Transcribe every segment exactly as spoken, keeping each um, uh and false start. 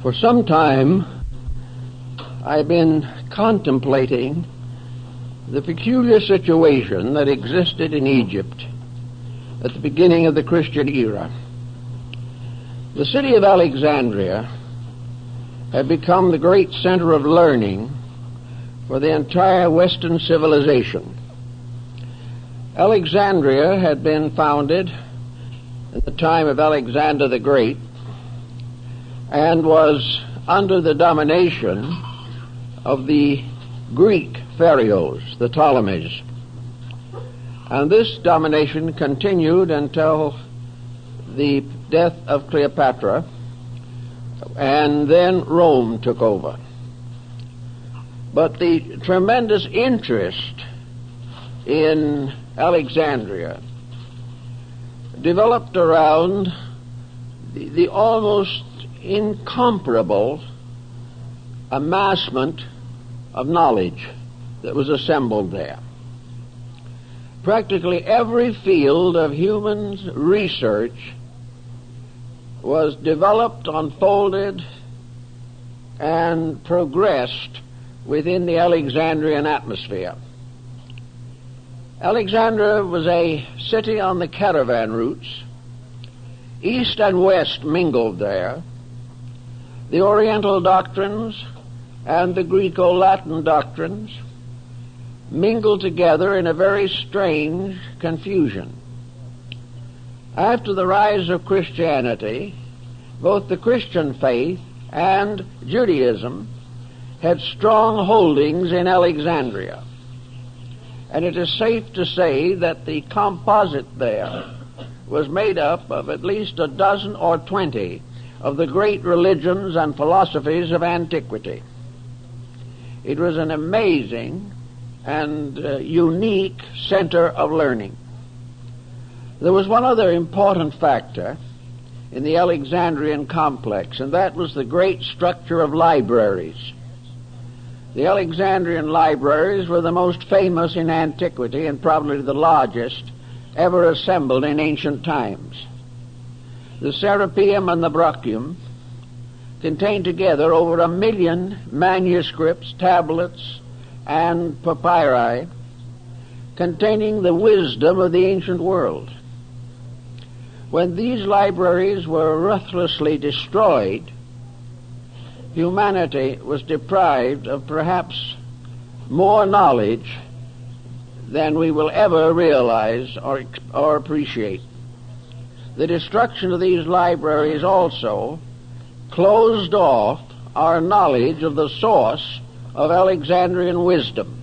For some time, I've been contemplating the peculiar situation that existed in Egypt at the beginning of the Christian era. The city of Alexandria had become the great center of learning for the entire Western civilization. Alexandria had been founded at the time of Alexander the Great and was under the domination of the Greek pharaohs, the Ptolemies. And this domination continued until the death of Cleopatra, and then Rome took over. But the tremendous interest in Alexandria developed around the, the almost incomparable amassment of knowledge that was assembled there. Practically every field of human research was developed, unfolded, and progressed within the Alexandrian atmosphere. Alexandria was a city on the caravan routes. East and West mingled there. The Oriental doctrines and the Greco-Latin doctrines mingled together in a very strange confusion. After the rise of Christianity, both the Christian faith and Judaism had strong holdings in Alexandria. And it is safe to say that the composite there was made up of at least a dozen or twenty of the great religions and philosophies of antiquity. It was an amazing and uh, unique center of learning. There was one other important factor in the Alexandrian complex, and that was the great structure of libraries. The Alexandrian libraries were the most famous in antiquity and probably the largest ever assembled in ancient times. The Serapeum and the Brachium contained together over a million manuscripts, tablets, and papyri containing the wisdom of the ancient world. When these libraries were ruthlessly destroyed, humanity was deprived of perhaps more knowledge than we will ever realize or, or appreciate. The destruction of these libraries also closed off our knowledge of the source of Alexandrian wisdom.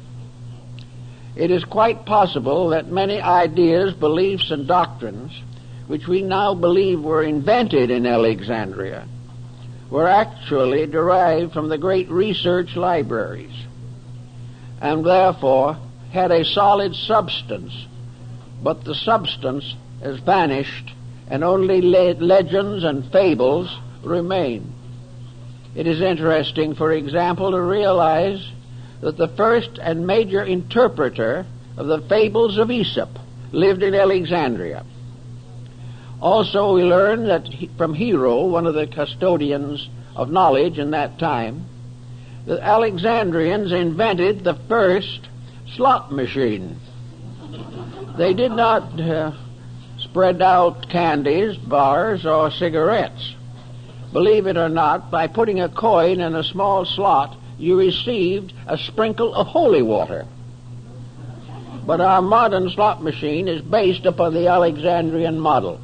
It is quite possible that many ideas, beliefs, and doctrines which we now believe were invented in Alexandria were actually derived from the great research libraries, and therefore had a solid substance, but the substance has vanished and only le- legends and fables remain. It is interesting, for example, to realize that the first and major interpreter of the fables of Aesop lived in Alexandria. Also, we learn that he, from Hero, one of the custodians of knowledge in that time, the Alexandrians invented the first slot machine. They did not uh, spread out candies, bars, or cigarettes. Believe it or not, by putting a coin in a small slot, you received a sprinkle of holy water. But our modern slot machine is based upon the Alexandrian model.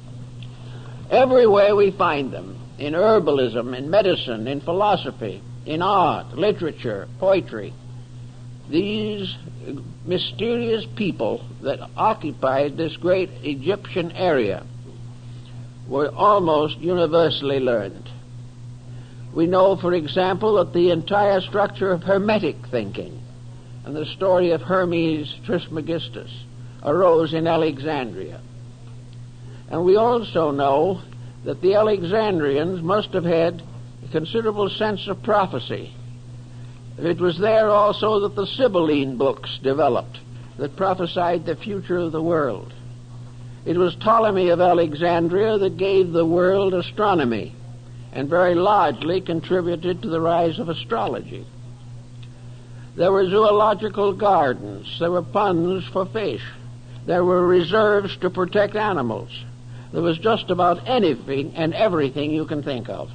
Everywhere we find them, in herbalism, in medicine, in philosophy, in art, literature, poetry, these mysterious people that occupied this great Egyptian area were almost universally learned. We know, for example, that the entire structure of Hermetic thinking and the story of Hermes Trismegistus arose in Alexandria. And we also know that the Alexandrians must have had a considerable sense of prophecy. It was there also that the Sibylline books developed that prophesied the future of the world. It was Ptolemy of Alexandria that gave the world astronomy and very largely contributed to the rise of astrology. There were zoological gardens. There were ponds for fish. There were reserves to protect animals. There was just about anything and everything you can think of.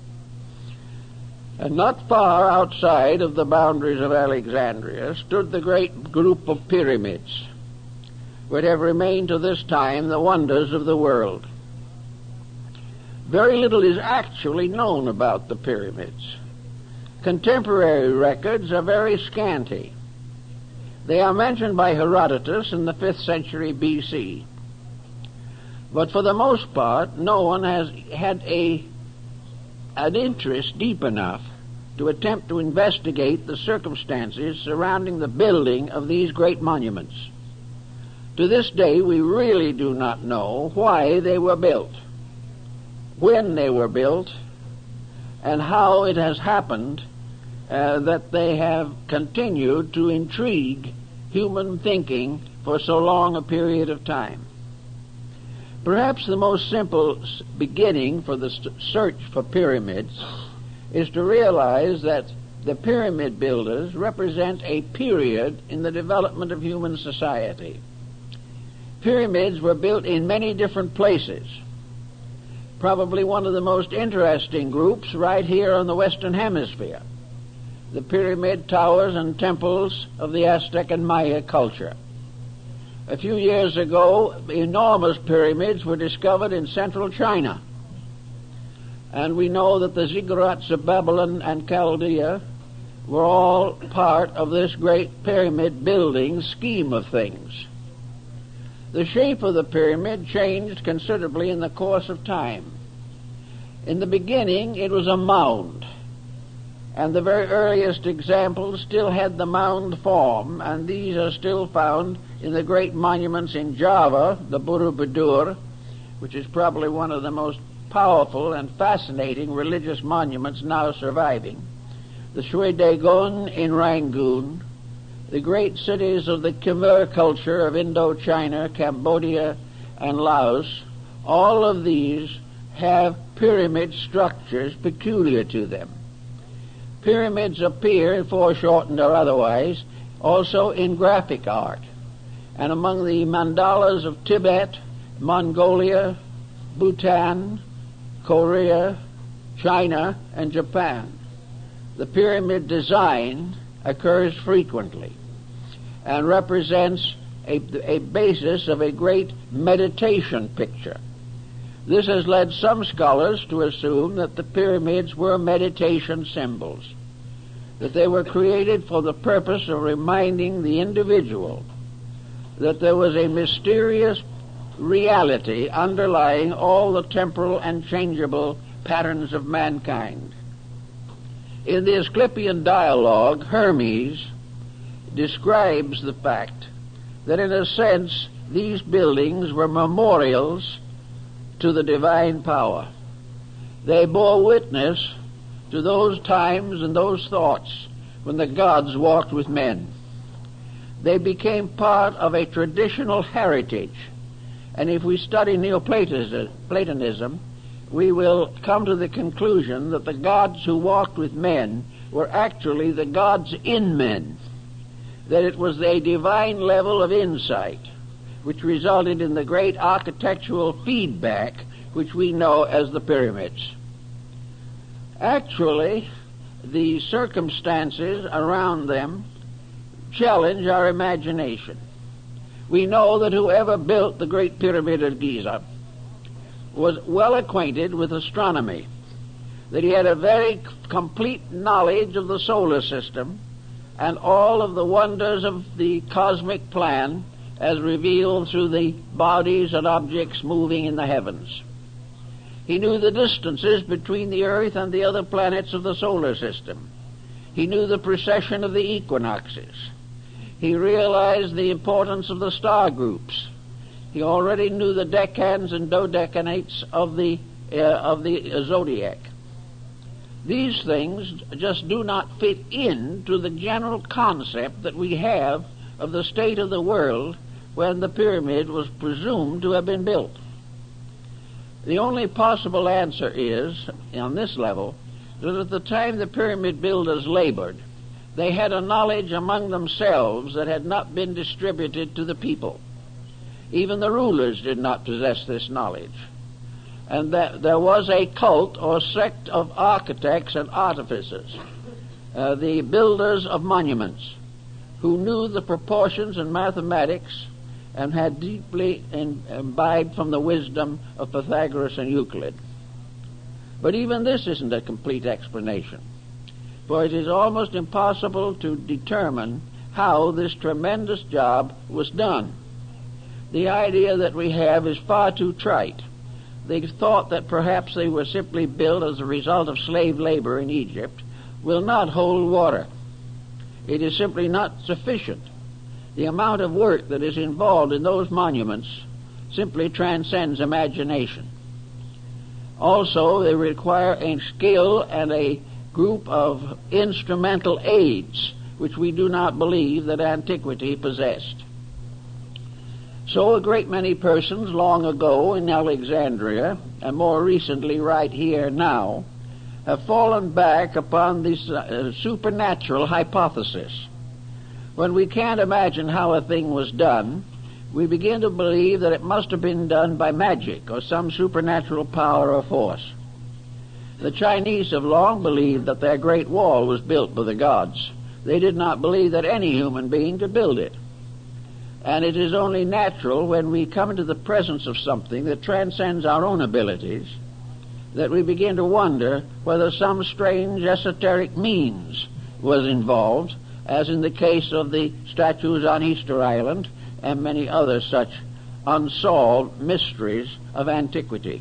And not far outside of the boundaries of Alexandria stood the great group of pyramids, which have remained to this time the wonders of the world. Very little is actually known about the pyramids. Contemporary records are very scanty. They are mentioned by Herodotus in the fifth century B C. But for the most part, no one has had a, an interest deep enough to attempt to investigate the circumstances surrounding the building of these great monuments. To this day, we really do not know why they were built, when they were built, and how it has happened uh, that they have continued to intrigue human thinking for so long a period of time. Perhaps the most simple beginning for the search for pyramids is to realize that the pyramid builders represent a period in the development of human society. Pyramids were built in many different places. Probably one of the most interesting groups right here on the Western Hemisphere, the pyramid towers and temples of the Aztec and Maya culture. A few years ago, enormous pyramids were discovered in central China. And we know that the ziggurats of Babylon and Chaldea were all part of this great pyramid building scheme of things. The shape of the pyramid changed considerably in the course of time. In the beginning, it was a mound, and the very earliest examples still had the mound form, and these are still found in the great monuments in Java, the Borobudur, which is probably one of the most powerful and fascinating religious monuments now surviving, the Shwe Dagon in Rangoon, the great cities of the Khmer culture of Indochina, Cambodia, and Laos. All of these have pyramid structures peculiar to them. Pyramids appear, foreshortened or otherwise, also in graphic art. And among the mandalas of Tibet, Mongolia, Bhutan, Korea, China, and Japan, the pyramid design occurs frequently and represents a, a basis of a great meditation picture. This has led some scholars to assume that the pyramids were meditation symbols, that they were created for the purpose of reminding the individual that there was a mysterious reality underlying all the temporal and changeable patterns of mankind. In the Asclepian dialogue, Hermes describes the fact that in a sense these buildings were memorials to the divine power. They bore witness to those times and those thoughts when the gods walked with men. They became part of a traditional heritage. And if we study Neoplatonism, we will come to the conclusion that the gods who walked with men were actually the gods in men, that it was a divine level of insight which resulted in the great architectural feedback which we know as the pyramids. Actually, the circumstances around them challenge our imagination. We know that whoever built the Great Pyramid of Giza was well acquainted with astronomy, that he had a very complete knowledge of the solar system and all of the wonders of the cosmic plan as revealed through the bodies and objects moving in the heavens. He knew the distances between the Earth and the other planets of the solar system. He knew the precession of the equinoxes. He realized the importance of the star groups. He already knew the decans and dodecanates of the uh, of the zodiac. These things just do not fit into the general concept that we have of the state of the world when the pyramid was presumed to have been built. The only possible answer is, on this level, that at the time the pyramid builders labored, they had a knowledge among themselves that had not been distributed to the people. Even the rulers did not possess this knowledge. And that there was a cult or sect of architects and artificers, uh, the builders of monuments, who knew the proportions and mathematics and had deeply imbibed from the wisdom of Pythagoras and Euclid. But even this isn't a complete explanation, for it is almost impossible to determine how this tremendous job was done. The idea that we have is far too trite. They thought that perhaps they were simply built as a result of slave labor in Egypt will not hold water. It is simply not sufficient. The amount of work that is involved in those monuments simply transcends imagination. Also, they require a skill and a group of instrumental aids which we do not believe that antiquity possessed. So a great many persons long ago in Alexandria, and more recently right here now, have fallen back upon this uh, supernatural hypothesis. When we can't imagine how a thing was done, we begin to believe that it must have been done by magic or some supernatural power or force. The Chinese have long believed that their Great Wall was built by the gods. They did not believe that any human being could build it. And it is only natural when we come into the presence of something that transcends our own abilities that we begin to wonder whether some strange esoteric means was involved, as in the case of the statues on Easter Island and many other such unsolved mysteries of antiquity.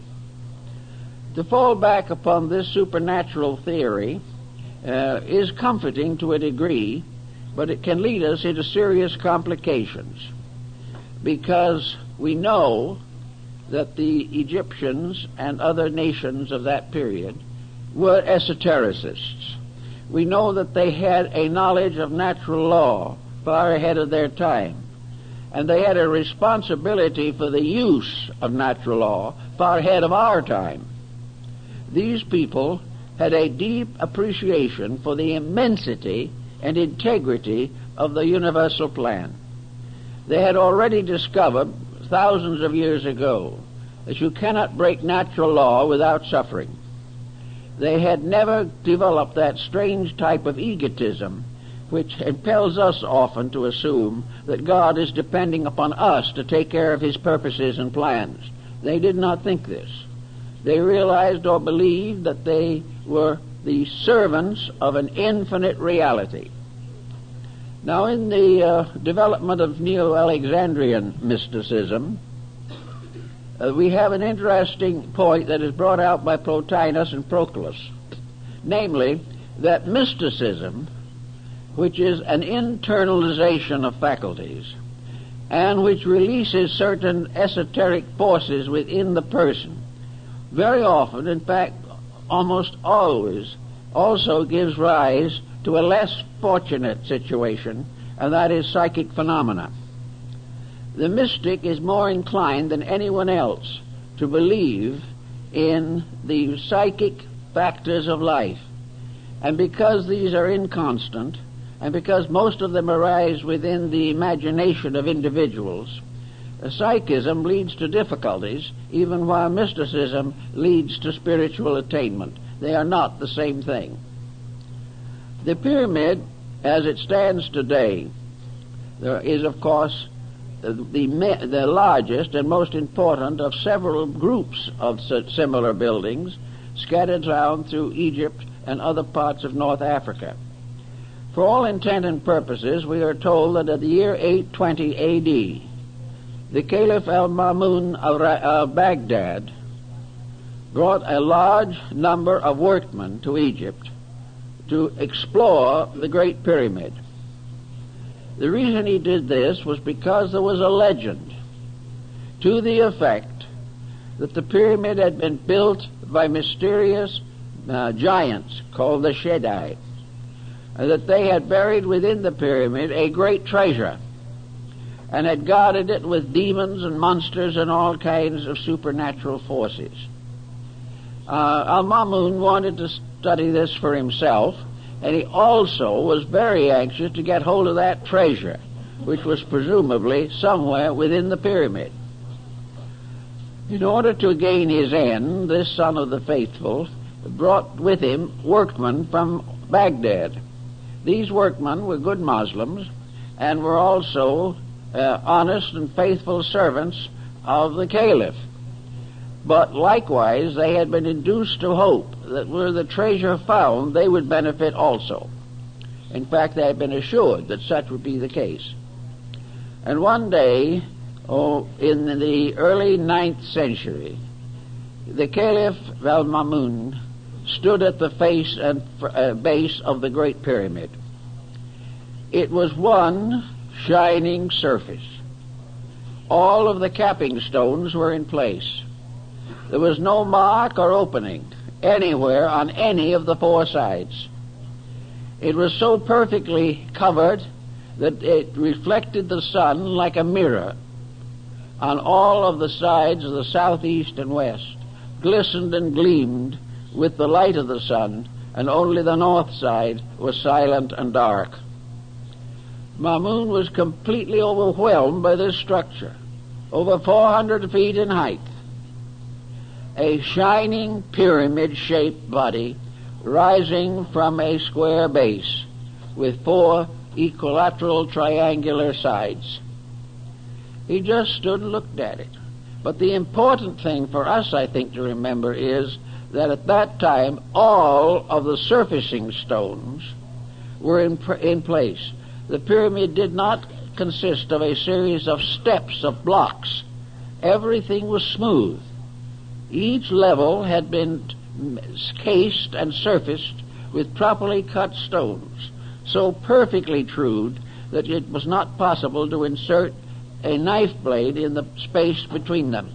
To fall back upon this supernatural theory uh, is comforting to a degree, but it can lead us into serious complications, because we know that the Egyptians and other nations of that period were esotericists. We know that they had a knowledge of natural law far ahead of their time, and they had a responsibility for the use of natural law far ahead of our time. These people had a deep appreciation for the immensity and integrity of the universal plan. They had already discovered thousands of years ago that you cannot break natural law without suffering. They had never developed that strange type of egotism which impels us often to assume that God is depending upon us to take care of his purposes and plans. They did not think this. They realized or believed that they were the servants of an infinite reality. Now, in the uh, development of Neo-Alexandrian mysticism, uh, we have an interesting point that is brought out by Plotinus and Proclus, namely that mysticism, which is an internalization of faculties and which releases certain esoteric forces within the person, very often, in fact almost always, also gives rise to a less fortunate situation, and that is psychic phenomena. The mystic is more inclined than anyone else to believe in the psychic factors of life. And because these are inconstant, and because most of them arise within the imagination of individuals, psychism leads to difficulties, even while mysticism leads to spiritual attainment. They are not the same thing. The pyramid, as it stands today, there is, of course, the, the largest and most important of several groups of similar buildings scattered around through Egypt and other parts of North Africa. For all intent and purposes, we are told that at the year eight twenty A D, the Caliph al-Ma'mun of Baghdad brought a large number of workmen to Egypt to explore the Great Pyramid. The reason he did this was because there was a legend to the effect that the pyramid had been built by mysterious uh, giants called the Shaddai, and that they had buried within the pyramid a great treasure and had guarded it with demons and monsters and all kinds of supernatural forces. Uh, Al-Mamun wanted to study this for himself, and he also was very anxious to get hold of that treasure, which was presumably somewhere within the pyramid. In order to gain his end, this son of the faithful brought with him workmen from Baghdad. These workmen were good Muslims and were also uh, honest and faithful servants of the Caliph. But likewise, they had been induced to hope that were the treasure found, they would benefit also. In fact, they had been assured that such would be the case. And one day, oh, in the early ninth century, the Caliph Al-Mamun stood at the face and uh, base of the Great Pyramid. It was one shining surface. All of the capping stones were in place. There was no mark or opening anywhere on any of the four sides. It was so perfectly covered that it reflected the sun like a mirror on all of the sides of the southeast and west, glistened and gleamed with the light of the sun, and only the north side was silent and dark. Mamun was completely overwhelmed by this structure, over four hundred feet in height. A shining pyramid-shaped body rising from a square base with four equilateral triangular sides. He just stood and looked at it. But the important thing for us, I think, to remember is that at that time all of the surfacing stones were in, in place. The pyramid did not consist of a series of steps of blocks. Everything was smooth. Each level had been cased and surfaced with properly cut stones, so perfectly trued that it was not possible to insert a knife blade in the space between them.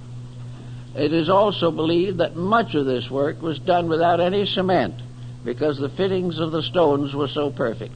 It is also believed that much of this work was done without any cement, because the fittings of the stones were so perfect.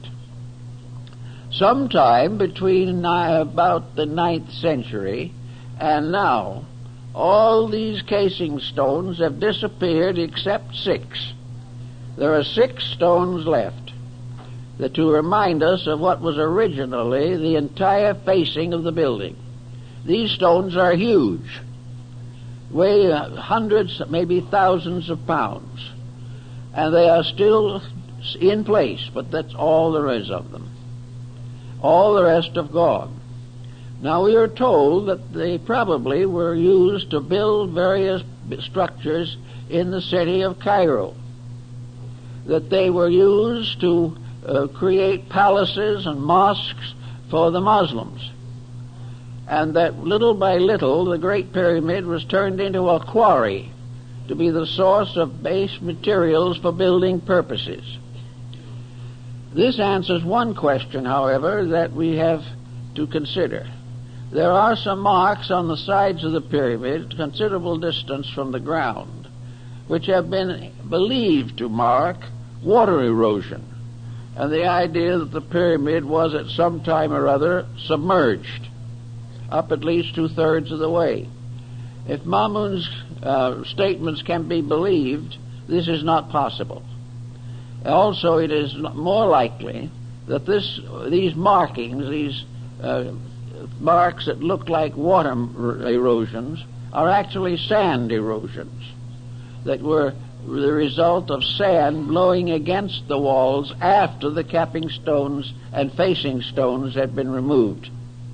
Sometime between about the ninth century and now, all these casing stones have disappeared except six. There are six stones left that to remind us of what was originally the entire facing of the building. These stones are huge, weigh hundreds, maybe thousands of pounds, and they are still in place, but that's all there is of them. All the rest have gone. Now, we are told that they probably were used to build various structures in the city of Cairo, that they were used to uh, create palaces and mosques for the Muslims, and that little by little the Great Pyramid was turned into a quarry to be the source of base materials for building purposes. This answers one question, however, that we have to consider. There are some marks on the sides of the pyramid, considerable distance from the ground, which have been believed to mark water erosion, and the idea that the pyramid was at some time or other submerged, up at least two-thirds of the way. If Mamun's uh, statements can be believed, this is not possible. Also, it is more likely that this, these markings, these uh, marks that look like water erosions, are actually sand erosions that were the result of sand blowing against the walls after the capping stones and facing stones had been removed.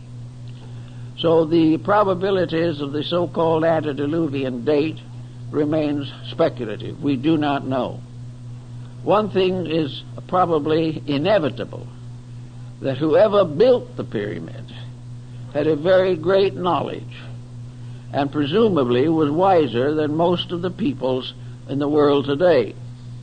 So the probabilities of the so-called antediluvian date remains speculative. We do not know. One thing is probably inevitable, that whoever built the pyramid had a very great knowledge, and presumably was wiser than most of the peoples in the world today.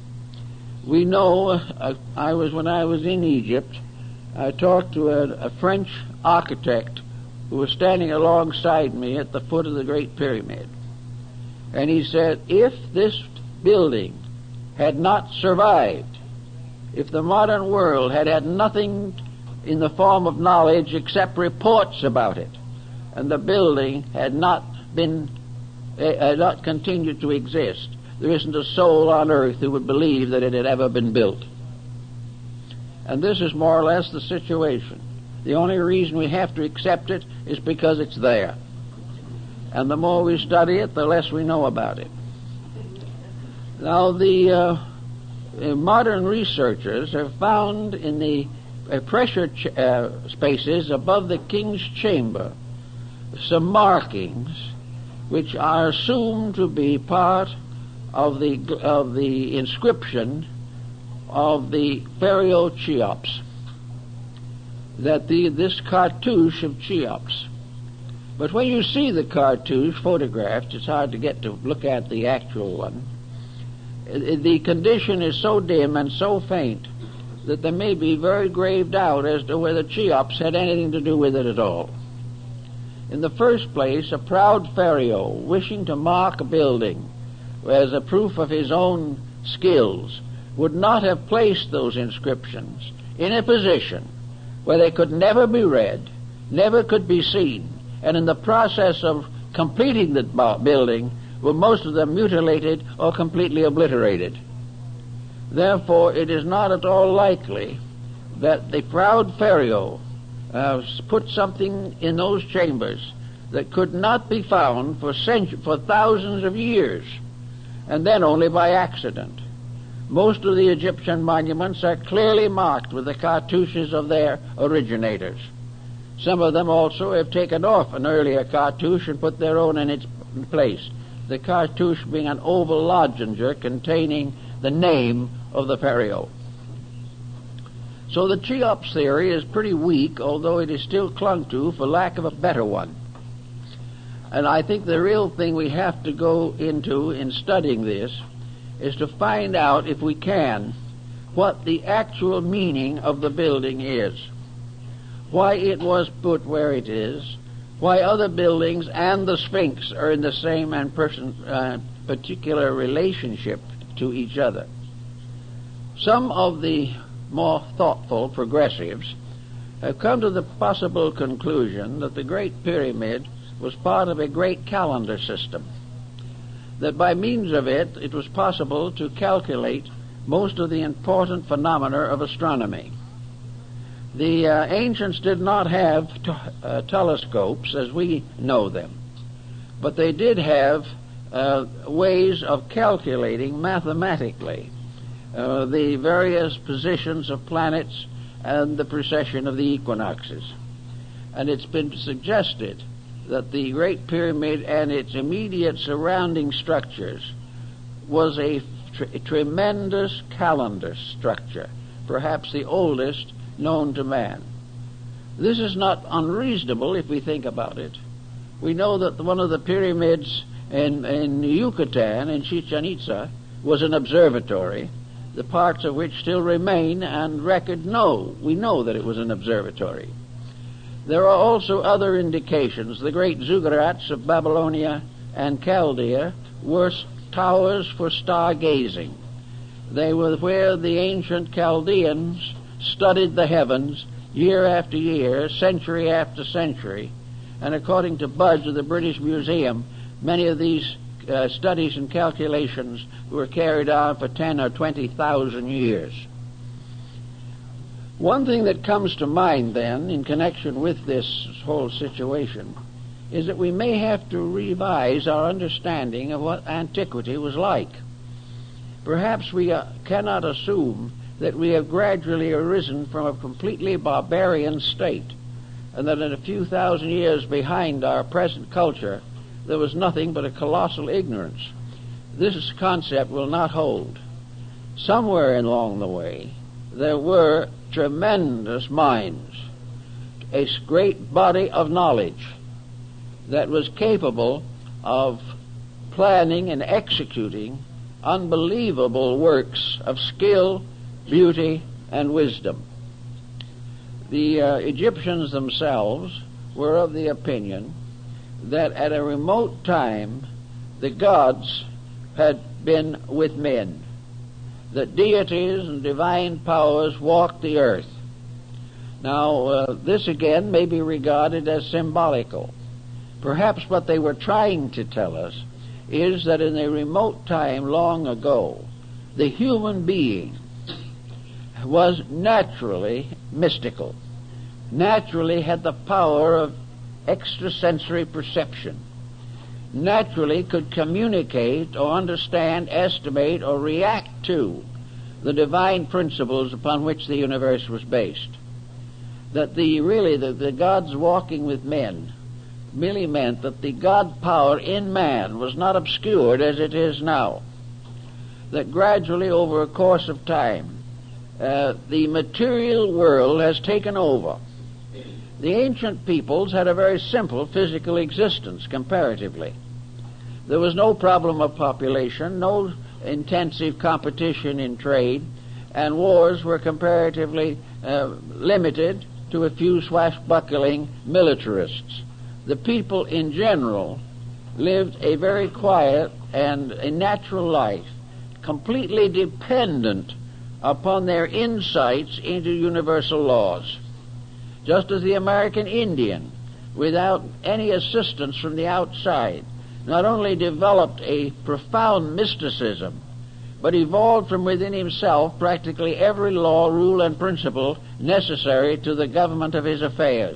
We know, uh, I was when I was in Egypt, I talked to a, a French architect who was standing alongside me at the foot of the Great Pyramid, and he said, if this building had not survived, if the modern world had had nothing in the form of knowledge except reports about it, and the building had not been, uh, had not continued to exist, there isn't a soul on earth who would believe that it had ever been built. And this is more or less the situation. The only reason we have to accept it is because it's there. And the more we study it, the less we know about it. Now, the uh, modern researchers have found in the uh, pressure ch- uh, spaces above the king's chamber some markings which are assumed to be part of the of the inscription of the Pharaoh Cheops, that the this cartouche of Cheops. But when you see the cartouche photographed, it's hard to get to look at the actual one. The condition is so dim and so faint that there may be very grave doubt as to whether Cheops had anything to do with it at all. In the first place, a proud pharaoh, wishing to mark a building as a proof of his own skills, would not have placed those inscriptions in a position where they could never be read, never could be seen, and in the process of completing the building were most of them mutilated or completely obliterated. Therefore, it is not at all likely that the proud pharaoh uh, put something in those chambers that could not be found for centuries, for thousands of years, and then only by accident. Most of the Egyptian monuments are clearly marked with the cartouches of their originators. Some of them also have taken off an earlier cartouche and put their own in its place, the cartouche being an oval lozenger containing the name of the pharaoh. So the Cheops theory is pretty weak, although it is still clung to for lack of a better one. And I think the real thing we have to go into in studying this is to find out, if we can, what the actual meaning of the building is, why it was put where it is, why other buildings and the Sphinx are in the same and person, uh, particular relationship to each other. Some of the more thoughtful progressives have come to the possible conclusion that the Great Pyramid was part of a great calendar system, that by means of it it was possible to calculate most of the important phenomena of astronomy. The uh, ancients did not have t- uh, telescopes as we know them, but they did have uh, ways of calculating mathematically uh, the various positions of planets and the precession of the equinoxes. And it's been suggested that the Great Pyramid and its immediate surrounding structures was a, tr- a tremendous calendar structure, perhaps the oldest known to man. This is not unreasonable if we think about it. We know that one of the pyramids in, in Yucatan, in Chichen Itza, was an observatory, the parts of which still remain and record know. We know that it was an observatory. There are also other indications. The great ziggurats of Babylonia and Chaldea were towers for stargazing. They were where the ancient Chaldeans studied the heavens year after year, century after century, and according to Budge of the British Museum, many of these uh, studies and calculations were carried on for ten or twenty thousand years. One thing that comes to mind then in connection with this whole situation is that we may have to revise our understanding of what antiquity was like. Perhaps we uh, cannot assume that we have gradually arisen from a completely barbarian state, and that in a few thousand years behind our present culture there was nothing but a colossal ignorance. This concept will not hold. Somewhere along the way there were tremendous minds, a great body of knowledge that was capable of planning and executing unbelievable works of skill, beauty, and wisdom. The uh, Egyptians themselves were of the opinion that at a remote time the gods had been with men, that deities and divine powers walked the earth. Now, uh, this again may be regarded as symbolical. Perhaps what they were trying to tell us is that in a remote time long ago, the human being was naturally mystical, naturally had the power of extrasensory perception, naturally could communicate or understand, estimate, or react to the divine principles upon which the universe was based. That the really the, the gods walking with men merely meant that the God power in man was not obscured as it is now. That gradually over a course of time, uh, the material world has taken over. The ancient peoples had a very simple physical existence comparatively. There was no problem of population, no intensive competition in trade, and wars were comparatively uh, limited to a few swashbuckling militarists. The people in general lived a very quiet and a natural life, completely dependent upon their insights into universal laws. Just as the American Indian, without any assistance from the outside, not only developed a profound mysticism, but evolved from within himself practically every law, rule, and principle necessary to the government of his affairs.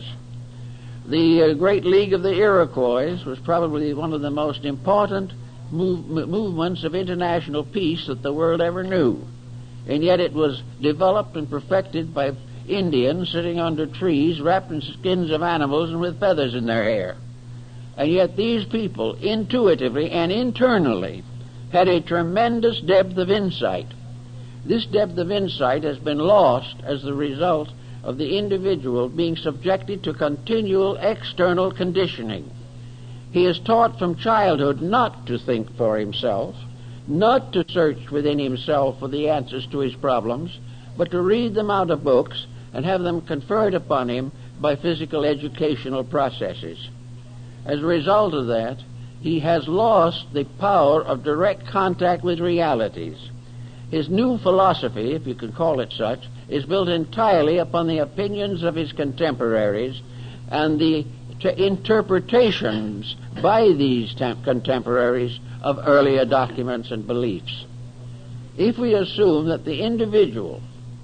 The uh, Great League of the Iroquois was probably one of the most important move, movements of international peace that the world ever knew. And yet it was developed and perfected by Indians sitting under trees, wrapped in skins of animals and with feathers in their hair. And yet these people, intuitively and internally, had a tremendous depth of insight. This depth of insight has been lost as the result of the individual being subjected to continual external conditioning. He is taught from childhood not to think for himself, not to search within himself for the answers to his problems, but to read them out of books and have them conferred upon him by physical educational processes. As a result of that, he has lost the power of direct contact with realities. His new philosophy, if you could call it such, is built entirely upon the opinions of his contemporaries and the t- interpretations by these tem- contemporaries of earlier documents and beliefs. If we assume that the individual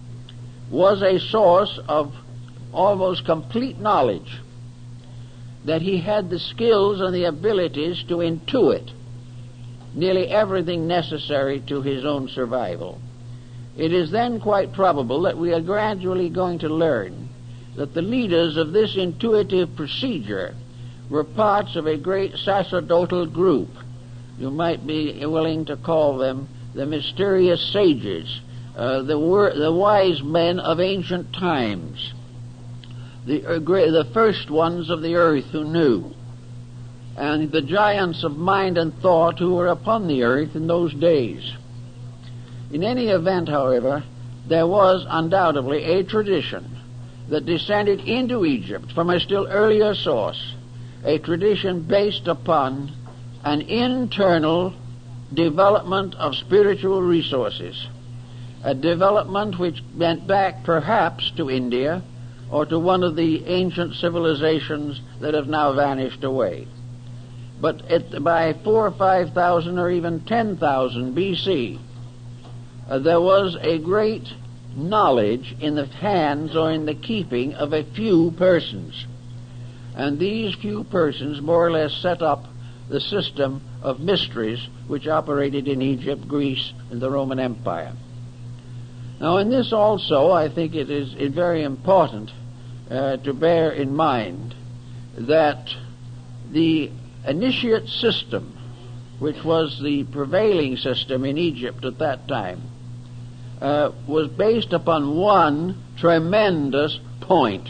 was a source of almost complete knowledge, that he had the skills and the abilities to intuit nearly everything necessary to his own survival, it is then quite probable that we are gradually going to learn that the leaders of this intuitive procedure were parts of a great sacerdotal group. You might be willing to call them the mysterious sages, uh, the, wor- the wise men of ancient times, the, uh, the first ones of the earth who knew, and the giants of mind and thought who were upon the earth in those days. In any event, however, there was undoubtedly a tradition that descended into Egypt from a still earlier source, a tradition based upon an internal development of spiritual resources, a development which went back perhaps to India or to one of the ancient civilizations that have now vanished away. But it, by four or five thousand or even ten thousand B C, uh, there was a great knowledge in the hands or in the keeping of a few persons. And these few persons more or less set up the system of mysteries which operated in Egypt, Greece, and the Roman Empire. Now, in this also, I think it is very important uh, to bear in mind that the initiate system, which was the prevailing system in Egypt at that time, uh, was based upon one tremendous point,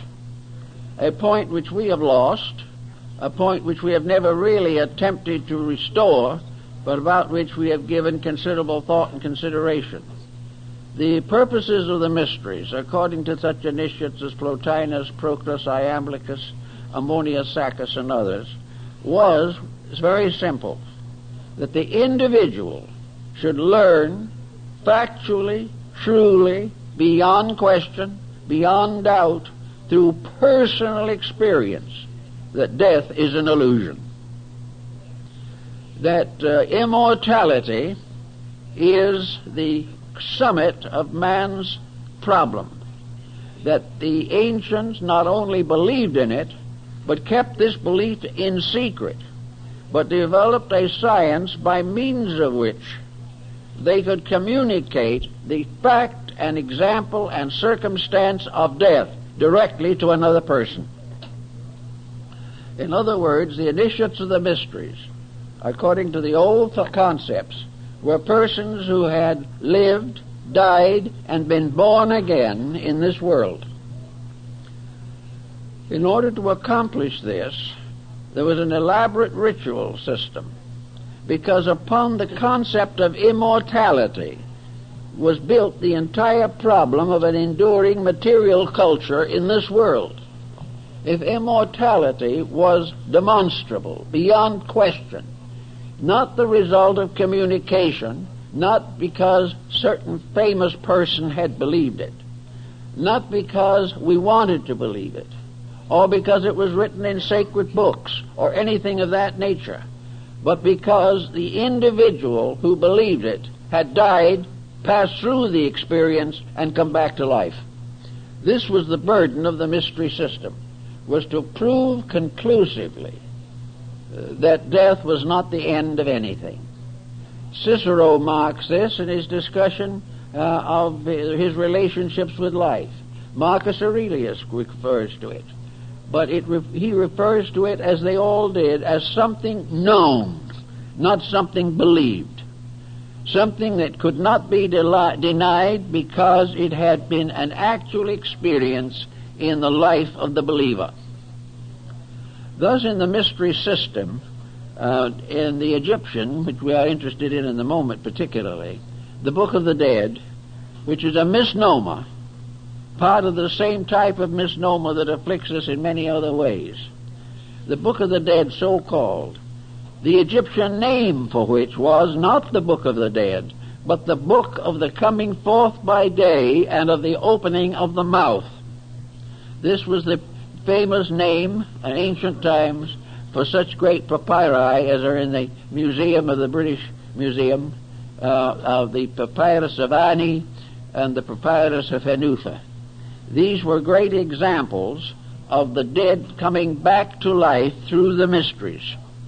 a point which we have lost, a point which we have never really attempted to restore, but about which we have given considerable thought and consideration. The purposes of the mysteries, according to such initiates as Plotinus, Proclus, Iamblichus, Ammonius Saccas, and others, was very simple, that the individual should learn factually, truly, beyond question, beyond doubt, through personal experience, that death is an illusion. that uh, immortality is the summit of man's problem, that the ancients not only believed in it, but kept this belief in secret, but developed a science by means of which they could communicate the fact and example and circumstance of death directly to another person. In other words, the initiates of the mysteries, according to the old concepts, were persons who had lived, died, and been born again in this world. In order to accomplish this, there was an elaborate ritual system, because upon the concept of immortality was built the entire problem of an enduring material culture in this world. If immortality was demonstrable, beyond question, not the result of communication, not because certain famous person had believed it, not because we wanted to believe it, or because it was written in sacred books, or anything of that nature, but because the individual who believed it had died, passed through the experience, and come back to life. This was the burden of the mystery system, was to prove conclusively uh, that death was not the end of anything. Cicero marks this in his discussion uh, of his relationships with life. Marcus Aurelius refers to it. But it re- he refers to it, as they all did, as something known, not something believed. Something that could not be de- denied because it had been an actual experience in the life of the believer. Thus, in the mystery system, uh, in the Egyptian, which we are interested in in the moment particularly, the Book of the Dead, which is a misnomer, part of the same type of misnomer that afflicts us in many other ways. The Book of the Dead, so called, the Egyptian name for which was not the Book of the Dead, but the Book of the Coming Forth by Day and of the Opening of the Mouth. This was the famous name in ancient times for such great papyri as are in the Museum of the British Museum, uh, of the Papyrus of Ani and the Papyrus of Hanufa. These were great examples of the dead coming back to life through the mysteries.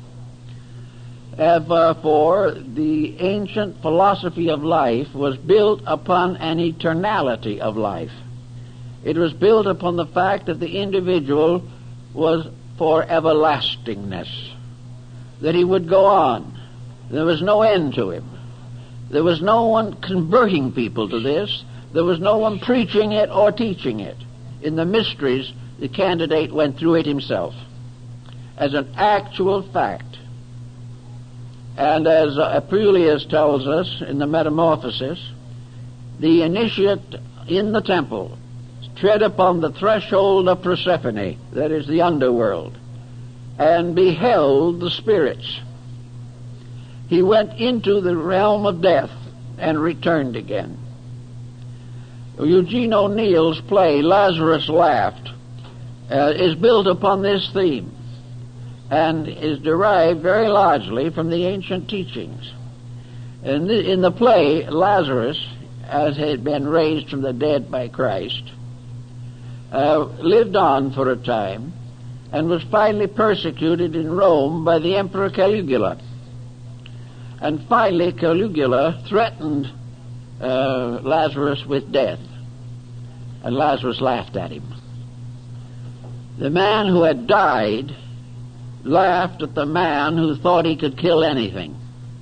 Therefore, the ancient philosophy of life was built upon an eternality of life. It was built upon the fact that the individual was for everlastingness, that he would go on. There was no end to him. There was no one converting people to this. There was no one preaching it or teaching it. In the mysteries, the candidate went through it himself as an actual fact. And as Apuleius tells us in the Metamorphosis, the initiate in the temple tread upon the threshold of Persephone, that is the underworld, and beheld the spirits. He went into the realm of death and returned again. Eugene O'Neill's play, Lazarus Laughed, uh, is built upon this theme and is derived very largely from the ancient teachings. In the, in the play, Lazarus, as had been raised from the dead by Christ, uh, lived on for a time and was finally persecuted in Rome by the Emperor Caligula. And finally Caligula threatened uh, Lazarus with death, and Lazarus laughed at him. The man who had died laughed at the man who thought he could kill anything.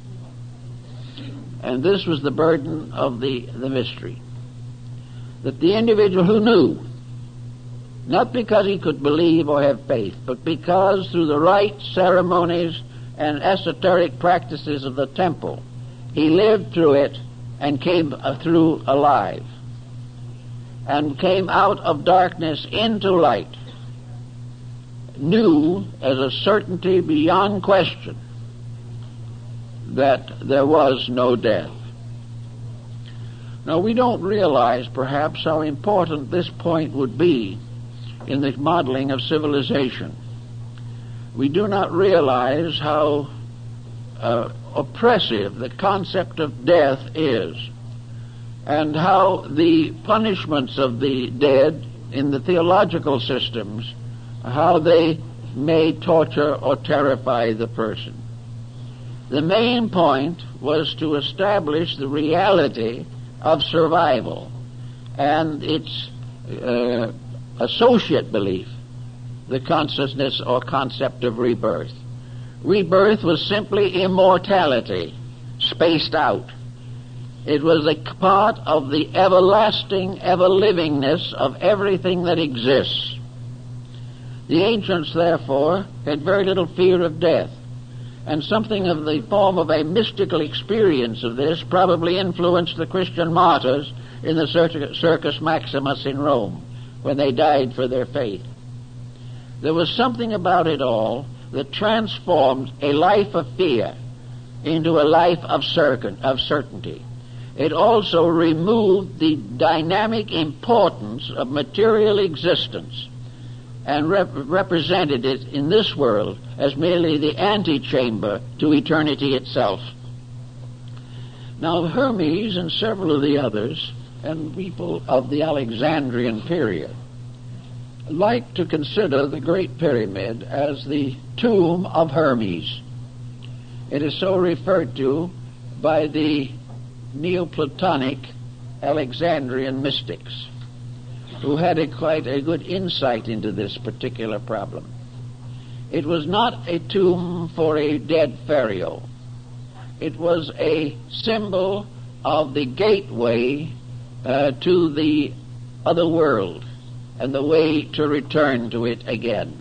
And this was the burden of the, the mystery. That the individual who knew, not because he could believe or have faith, but because through the rites, ceremonies, and esoteric practices of the temple, he lived through it and came through alive, and came out of darkness into light, knew as a certainty beyond question that there was no death. Now, we don't realize perhaps how important this point would be in the modeling of civilization. We do not realize how uh, oppressive the concept of death is, and how the punishments of the dead in the theological systems, how they may torture or terrify the person. The main point was to establish the reality of survival and its uh, associate belief, the consciousness or concept of rebirth. Rebirth was simply immortality, spaced out. It was a part of the everlasting, ever-livingness of everything that exists. The ancients, therefore, had very little fear of death, and something of the form of a mystical experience of this probably influenced the Christian martyrs in the Circus Maximus in Rome, when they died for their faith. There was something about it all that transformed a life of fear into a life of certain, of certainty. It also removed the dynamic importance of material existence and rep- represented it in this world as merely the antechamber to eternity itself. Now, Hermes and several of the others, and people of the Alexandrian period, like to consider the Great Pyramid as the tomb of Hermes. It is so referred to by the Neoplatonic Alexandrian mystics, who had a quite a good insight into this particular problem. It was not a tomb for a dead pharaoh. It was a symbol of the gateway uh, to the other world and the way to return to it again.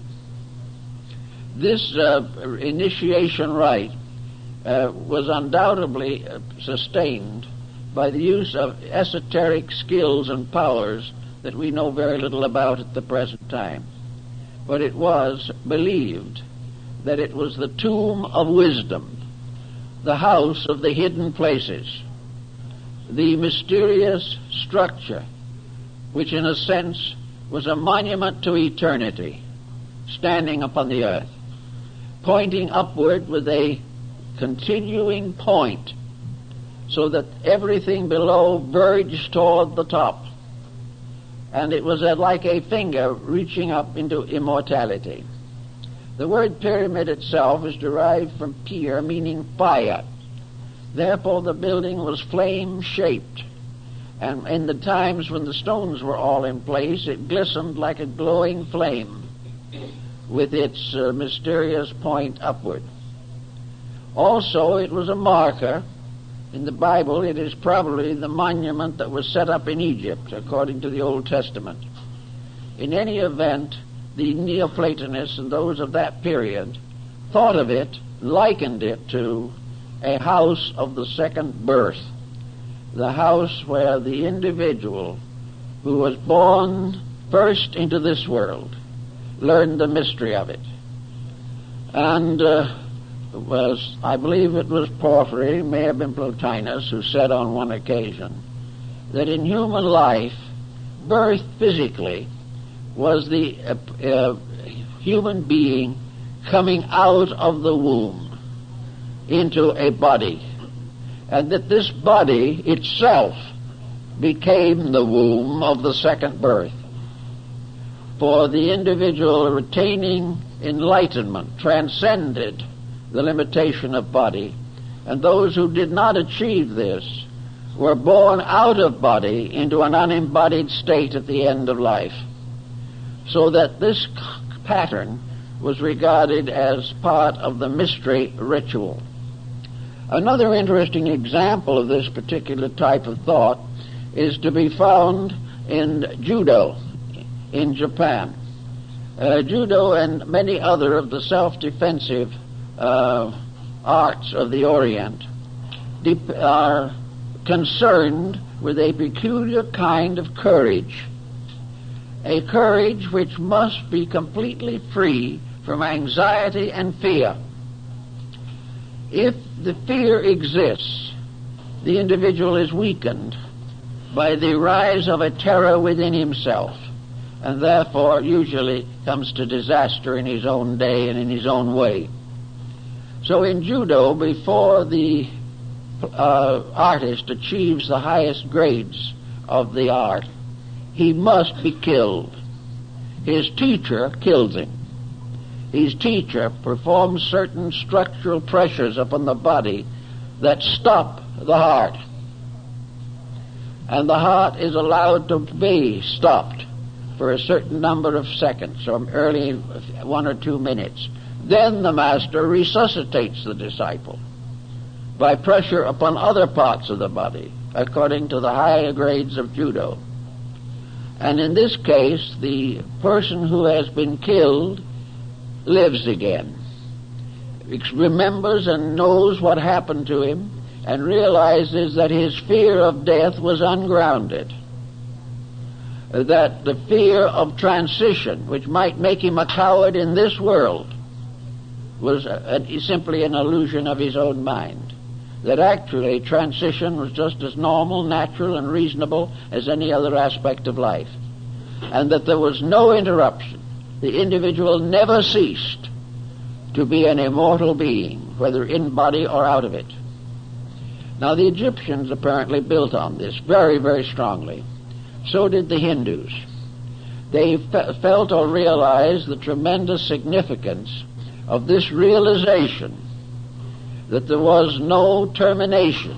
This uh, initiation rite uh, was undoubtedly uh, sustained by the use of esoteric skills and powers that we know very little about at the present time. But it was believed that it was the tomb of wisdom, the house of the hidden places, the mysterious structure, which in a sense was a monument to eternity, standing upon the earth, pointing upward with a continuing point, so that everything below verged toward the top. And it was like a finger reaching up into immortality. The word pyramid itself is derived from pyr, meaning fire. Therefore, the building was flame-shaped. And in the times when the stones were all in place, it glistened like a glowing flame with its uh, mysterious point upward. Also, it was a marker. In the Bible, it is probably the monument that was set up in Egypt, according to the Old Testament. In any event, the Neoplatonists and those of that period thought of it, likened it to a house of the second birth, the house where the individual who was born first into this world learned the mystery of it. And uh, was, I believe it was Porphyry, may have been Plotinus, who said on one occasion that in human life, birth physically was the uh, uh, human being coming out of the womb into a body, and that this body itself became the womb of the second birth. For the individual retaining enlightenment transcended the limitation of body, and those who did not achieve this were born out of body into an unembodied state at the end of life. So that this pattern was regarded as part of the mystery ritual. Another interesting example of this particular type of thought is to be found in judo in Japan. Uh, judo and many other of the self-defensive uh, arts of the Orient de- are concerned with a peculiar kind of courage, a courage which must be completely free from anxiety and fear. If the fear exists, the individual is weakened by the rise of a terror within himself, and therefore usually comes to disaster in his own day and in his own way. So in judo, before the uh, artist achieves the highest grades of the art, he must be killed. His teacher kills him. His teacher performs certain structural pressures upon the body that stop the heart. And the heart is allowed to be stopped for a certain number of seconds, or early one or two minutes. Then the master resuscitates the disciple by pressure upon other parts of the body, according to the higher grades of judo. And in this case, the person who has been killed lives again, remembers and knows what happened to him, and realizes that his fear of death was ungrounded, that the fear of transition, which might make him a coward in this world, was a, a, simply an illusion of his own mind, that actually transition was just as normal, natural, and reasonable as any other aspect of life, and that there was no interruption. The individual never ceased to be an immortal being, whether in body or out of it. Now, the Egyptians apparently built on this very, very strongly. So did the Hindus. They fe- felt or realized the tremendous significance of this realization that there was no termination,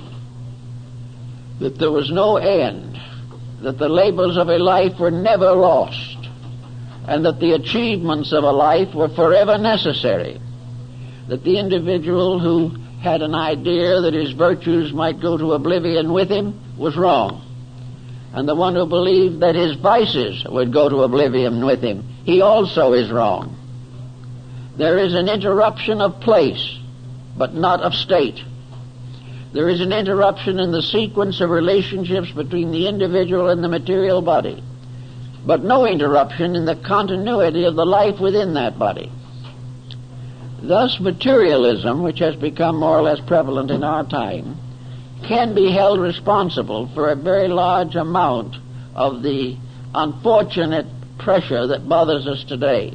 that there was no end, that the labors of a life were never lost, and that the achievements of a life were forever necessary, that the individual who had an idea that his virtues might go to oblivion with him was wrong, and the one who believed that his vices would go to oblivion with him, he also is wrong. There is an interruption of place, but not of state. There is an interruption in the sequence of relationships between the individual and the material body, but no interruption in the continuity of the life within that body. Thus, materialism, which has become more or less prevalent in our time, can be held responsible for a very large amount of the unfortunate pressure that bothers us today.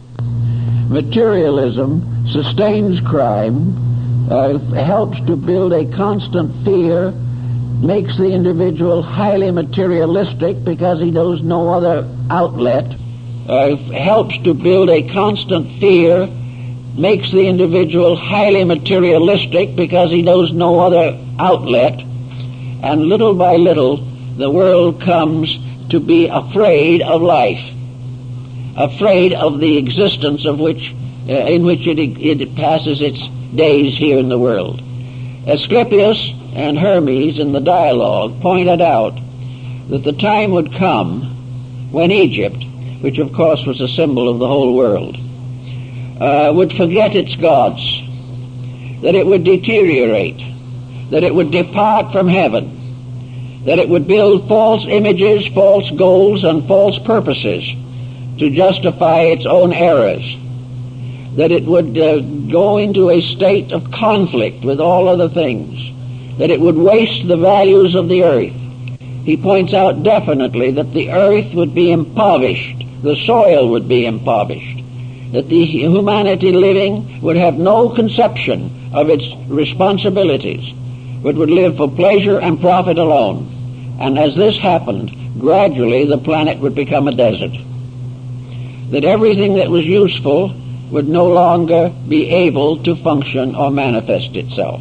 Materialism sustains crime, uh, helps to build a constant fear, makes the individual highly materialistic because he knows no other outlet, uh, helps to build a constant fear, makes the individual highly materialistic because he knows no other outlet, and little by little the world comes to be afraid of life, afraid of the existence of which, uh, in which it, it passes its days here in the world. Asclepius and Hermes in the dialogue pointed out that the time would come when Egypt, which of course was a symbol of the whole world, uh, would forget its gods, that it would deteriorate, that it would depart from heaven, that it would build false images, false goals, and false purposes to justify its own errors, that it would uh, go into a state of conflict with all other things, that it would waste the values of the earth. He points out definitely that the earth would be impoverished, the soil would be impoverished, that the humanity living would have no conception of its responsibilities, but would live for pleasure and profit alone. And as this happened, gradually the planet would become a desert, that everything that was useful would no longer be able to function or manifest itself.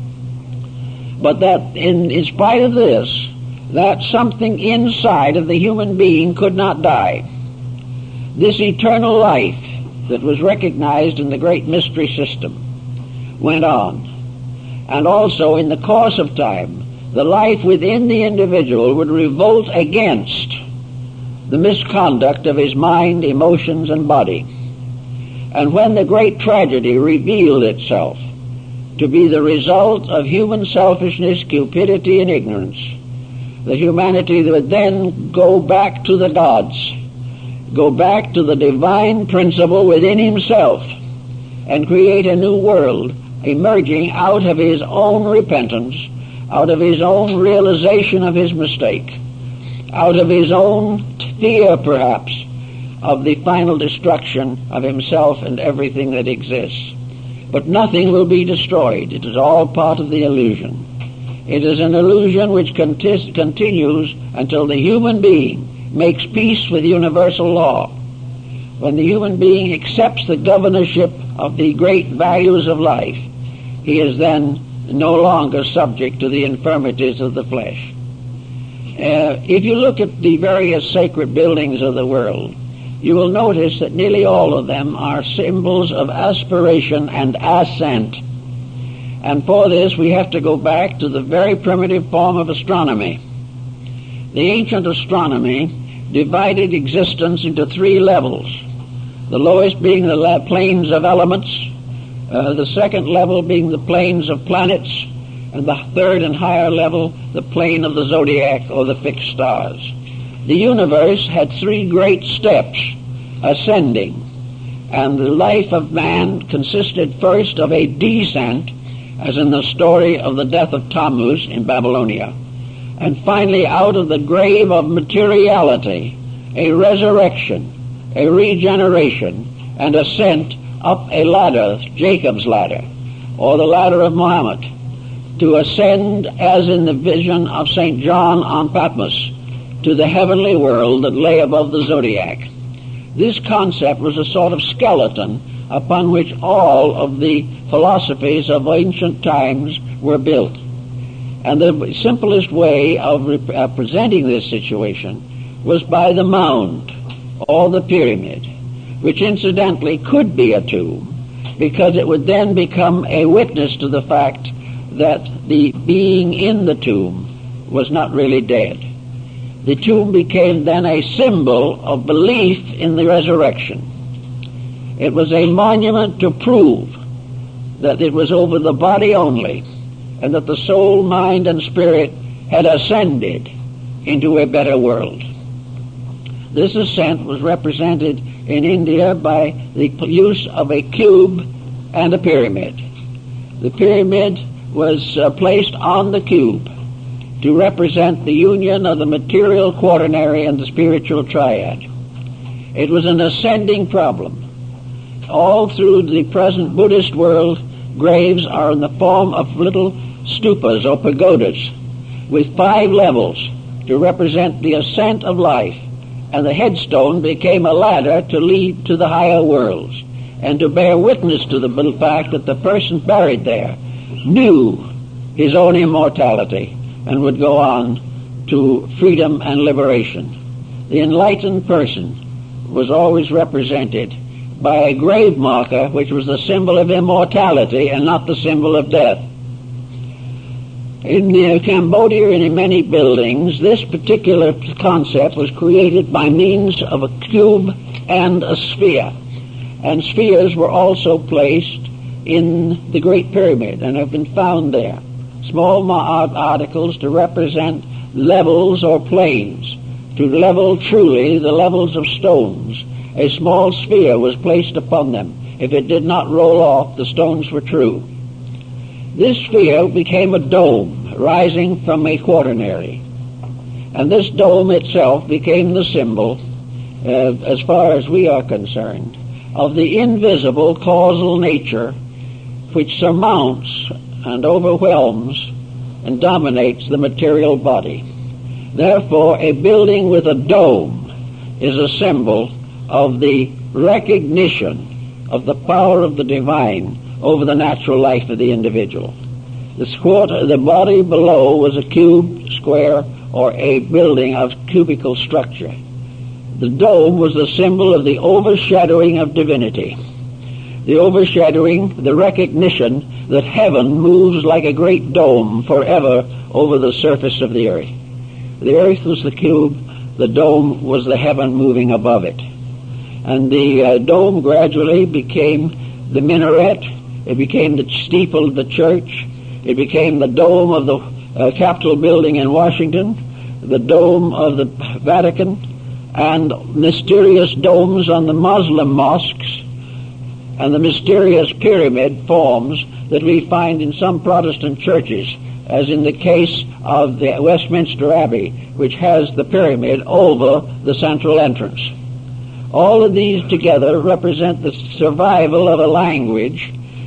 But that in, in spite of this, that something inside of the human being could not die. This eternal life that was recognized in the great mystery system went on. And also in the course of time, the life within the individual would revolt against the misconduct of his mind, emotions, and body. And when the great tragedy revealed itself to be the result of human selfishness, cupidity, and ignorance, the humanity would then go back to the gods, go back to the divine principle within himself, and create a new world emerging out of his own repentance, out of his own realization of his mistake, out of his own fear, perhaps, of the final destruction of himself and everything that exists. But nothing will be destroyed. It is all part of the illusion. It is an illusion which contis- continues until the human being makes peace with universal law. When the human being accepts the governorship of the great values of life, he is then no longer subject to the infirmities of the flesh. Uh, if you look at the various sacred buildings of the world, you will notice that nearly all of them are symbols of aspiration and ascent. And for this we have to go back to the very primitive form of astronomy. The ancient astronomy divided existence into three levels, the lowest being the la- planes of elements, uh, the second level being the planes of planets, and the third and higher level, the plane of the zodiac or the fixed stars. The universe had three great steps ascending, and the life of man consisted first of a descent, as in the story of the death of Tammuz in Babylonia, and finally out of the grave of materiality, a resurrection, a regeneration, and ascent up a ladder, Jacob's ladder, or the ladder of Muhammad, to ascend, as in the vision of Saint John on Patmos, to the heavenly world that lay above the zodiac. This concept was a sort of skeleton upon which all of the philosophies of ancient times were built. And the simplest way of rep- uh, presenting this situation was by the mound, or the pyramid, which incidentally could be a tomb, because it would then become a witness to the fact that the being in the tomb was not really dead. The tomb became then a symbol of belief in the resurrection. It was a monument to prove that it was over the body only, and that the soul, mind, and spirit had ascended into a better world. This ascent was represented in India by the use of a cube and a pyramid. The pyramid was uh, placed on the cube to represent the union of the material quaternary and the spiritual triad. It was an ascending problem. All through the present Buddhist world, graves are in the form of little stupas or pagodas with five levels to represent the ascent of life, and the headstone became a ladder to lead to the higher worlds and to bear witness to the fact that the person buried there knew his own immortality and would go on to freedom and liberation. The enlightened person was always represented by a grave marker, which was the symbol of immortality and not the symbol of death. In uh, Cambodia and in many buildings, this particular concept was created by means of a cube and a sphere. And spheres were also placed in the Great Pyramid and have been found there. Small articles to represent levels or planes, to level truly the levels of stones. A small sphere was placed upon them. If it did not roll off, the stones were true. This sphere became a dome rising from a quaternary. And this dome itself became the symbol, uh, as far as we are concerned, of the invisible causal nature which surmounts and overwhelms and dominates the material body. Therefore, a building with a dome is a symbol of the recognition of the power of the divine over the natural life of the individual. The, squat, the body below was a cube, square, or a building of cubical structure. The dome was the symbol of the overshadowing of divinity. The overshadowing, the recognition that heaven moves like a great dome forever over the surface of the earth. The earth was the cube, the dome was the heaven moving above it. And the uh, dome gradually became the minaret, it became the steeple of the church, it became the dome of the uh, Capitol building in Washington, the dome of the Vatican, and mysterious domes on the Muslim mosques, and the mysterious pyramid forms that we find in some Protestant churches, as in the case of the Westminster Abbey, which has the pyramid over the central entrance. All of these together represent the survival of a language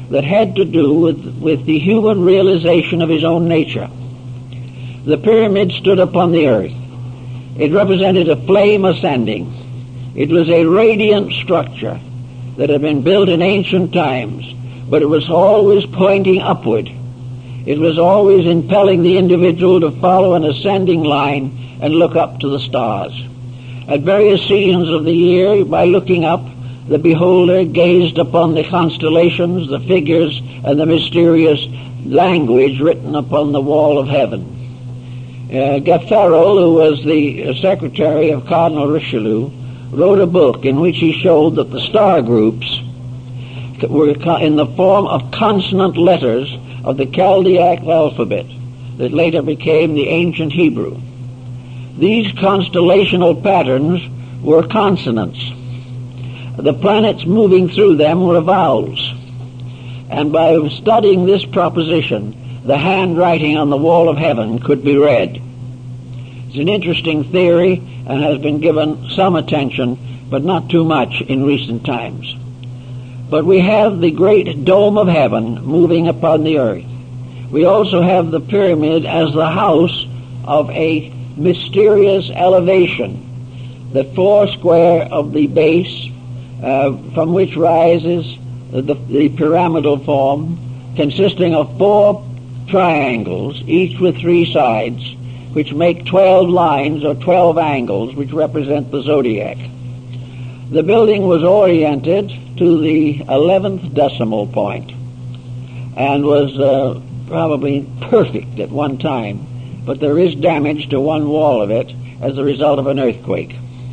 that had to do with, with the human realization of his own nature. The pyramid stood upon the earth. It represented a flame ascending. It was a radiant structure that had been built in ancient times, but it was always pointing upward. It was always impelling the individual to follow an ascending line and look up to the stars. At various seasons of the year, by looking up, the beholder gazed upon the constellations, the figures, and the mysterious language written upon the wall of heaven. Uh, Gaffarel, who was the secretary of Cardinal Richelieu, wrote a book in which he showed that the star groups were in the form of consonant letters of the Chaldaic alphabet that later became the ancient Hebrew. These constellational patterns were consonants. The planets moving through them were vowels. And by studying this proposition, the handwriting on the wall of heaven could be read. It's an interesting theory and has been given some attention, but not too much in recent times. But we have the great dome of heaven moving upon the earth. We also have the pyramid as the house of a mysterious elevation, the four square of the base, uh, from which rises the, the pyramidal form, consisting of four triangles, each with three sides, which make twelve lines or twelve angles, which represent the zodiac. The building was oriented to the eleventh decimal point and was uh, probably perfect at one time, but there is damage to one wall of it as a result of an earthquake.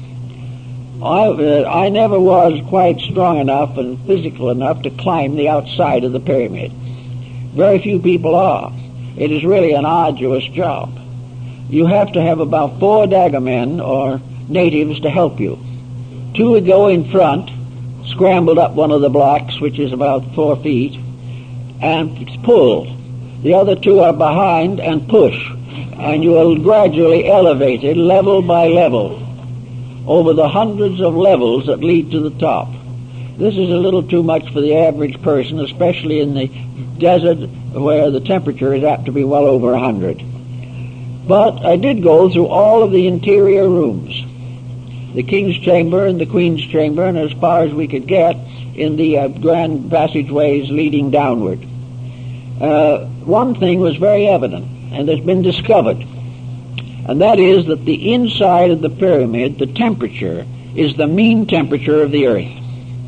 I, uh, I never was quite strong enough and physical enough to climb the outside of the pyramid. Very few people are. It is really an arduous job. You have to have about four daggermen or natives to help you. Two would go in front, scrambled up one of the blocks, which is about four feet, and pull. The other two are behind and push, and you are gradually elevated level by level over the hundreds of levels that lead to the top. This is a little too much for the average person, especially in the desert where the temperature is apt to be well over a hundred. But I did go through all of the interior rooms, the King's Chamber and the Queen's Chamber, and as far as we could get in the uh, grand passageways leading downward. Uh, one thing was very evident, and has been discovered, and that is that the inside of the pyramid, the temperature, is the mean temperature of the earth.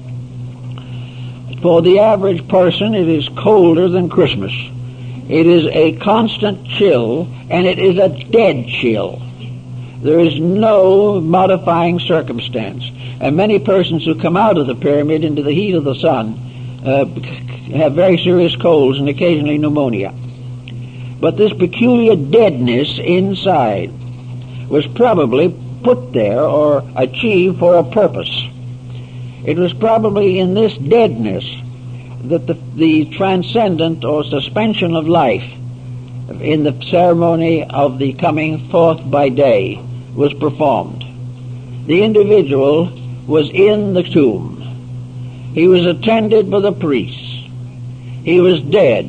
For the average person, it is colder than Christmas. It is a constant chill, and it is a dead chill. There is no modifying circumstance. And many persons who come out of the pyramid into the heat of the sun uh, have very serious colds and occasionally pneumonia. But this peculiar deadness inside was probably put there or achieved for a purpose. It was probably in this deadness that the, the transcendent or suspension of life in the ceremony of the coming forth by day was performed. The individual was in the tomb. He was attended by the priests. He was dead.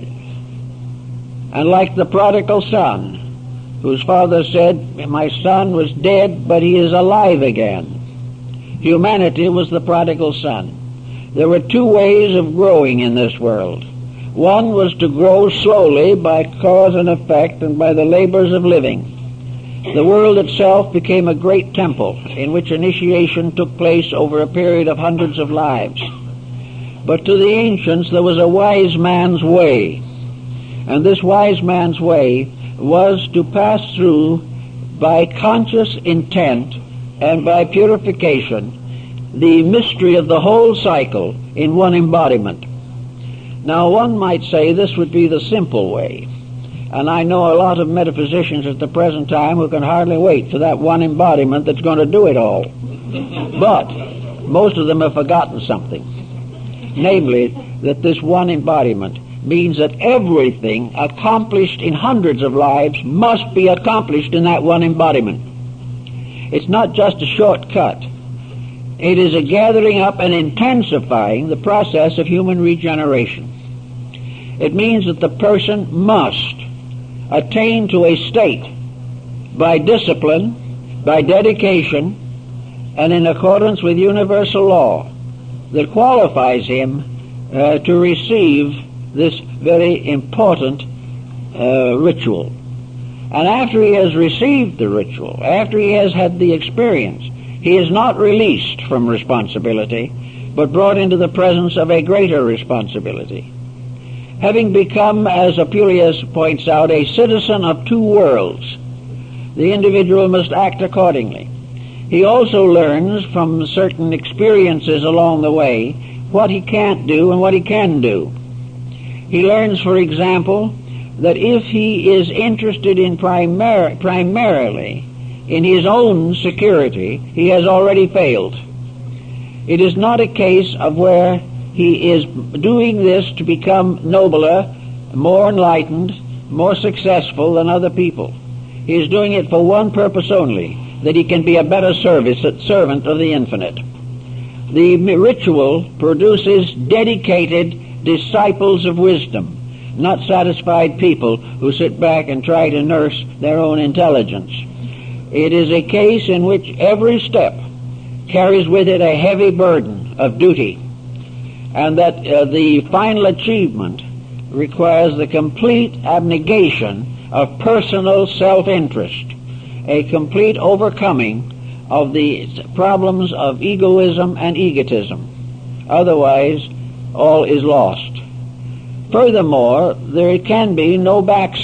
And like the prodigal son, whose father said, "My son was dead, but he is alive again." Humanity was the prodigal son. There were two ways of growing in this world. One was to grow slowly by cause and effect and by the labors of living. The world itself became a great temple in which initiation took place over a period of hundreds of lives. But to the ancients there was a wise man's way, and this wise man's way was to pass through by conscious intent and by purification the mystery of the whole cycle in one embodiment. Now one might say this would be the simple way, and I know a lot of metaphysicians at the present time who can hardly wait for that one embodiment that's going to do it all. But most of them have forgotten something, namely that this one embodiment means that everything accomplished in hundreds of lives must be accomplished in that one embodiment. It's not just a shortcut. It is a gathering up and intensifying the process of human regeneration. It means that the person must attain to a state by discipline, by dedication, and in accordance with universal law that qualifies him uh, to receive this very important uh, ritual. And after he has received the ritual, after he has had the experience, he is not released from responsibility, but brought into the presence of a greater responsibility. Having become, as Apuleius points out, a citizen of two worlds, the individual must act accordingly. He also learns from certain experiences along the way what he can't do and what he can do. He learns, for example, that if he is interested in primar- primarily in his own security, he has already failed. It is not a case of where he is doing this to become nobler, more enlightened, more successful than other people. He is doing it for one purpose only, that he can be a better service, servant of the infinite. The ritual produces dedicated disciples of wisdom, not satisfied people who sit back and try to nurse their own intelligence. It is a case in which every step carries with it a heavy burden of duty, and that uh, the final achievement requires the complete abnegation of personal self-interest, a complete overcoming of the problems of egoism and egotism. Otherwise, all is lost. Furthermore, there can be no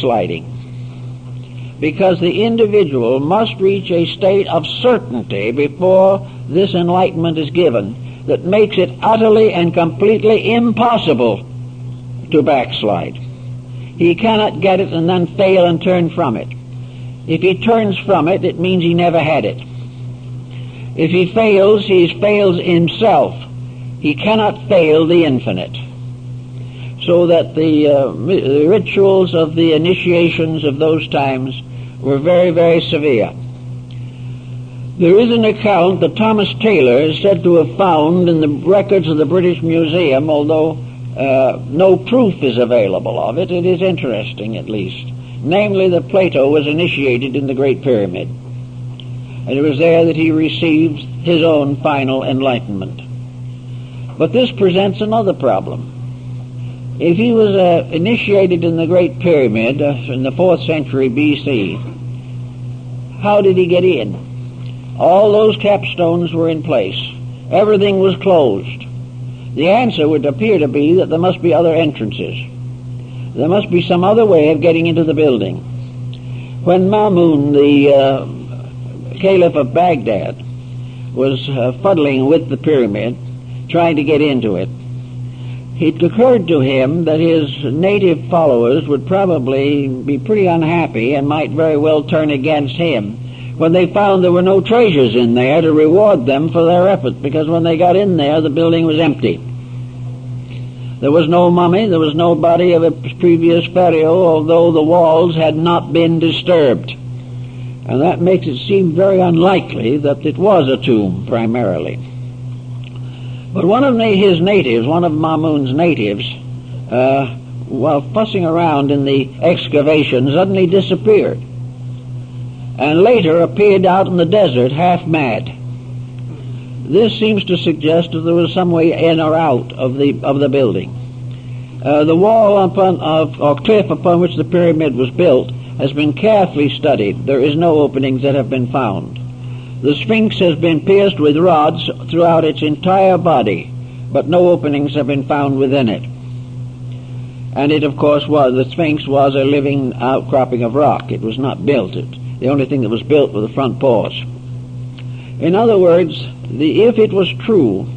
backsliding, because the individual must reach a state of certainty before this enlightenment is given that makes it utterly and completely impossible to backslide. He cannot get it and then fail and turn from it. If he turns from it, it means he never had it. If he fails, he fails himself. He cannot fail the infinite. So that the, uh, the rituals of the initiations of those times were very, very severe. There is an account that Thomas Taylor is said to have found in the records of the British Museum, although uh, no proof is available of it. It is interesting, at least. Namely, that Plato was initiated in the Great Pyramid. And it was there that he received his own final enlightenment. But this presents another problem. If he was uh, initiated in the Great Pyramid uh, in the fourth century B C, how did he get in? All those capstones were in place. Everything was closed. The answer would appear to be that there must be other entrances. There must be some other way of getting into the building. When Mamun, the uh, Caliph of Baghdad, was uh, fuddling with the pyramid, trying to get into it, it occurred to him that his native followers would probably be pretty unhappy and might very well turn against him when they found there were no treasures in there to reward them for their effort, because when they got in there, the building was empty. There was no mummy, there was no body of a previous pharaoh, although the walls had not been disturbed. And that makes it seem very unlikely that it was a tomb, primarily. But one of his natives, one of Mamun's natives, uh, while fussing around in the excavation, suddenly disappeared, and later appeared out in the desert half mad. This seems to suggest that there was some way in or out of the of the building. Uh, the wall upon of or cliff upon which the pyramid was built has been carefully studied. There is no openings that have been found. The Sphinx has been pierced with rods throughout its entire body, but no openings have been found within it. And it, of course, was the Sphinx was a living outcropping of rock. It was not built. It, the only thing that was built were the front paws. In other words, the, if it was true,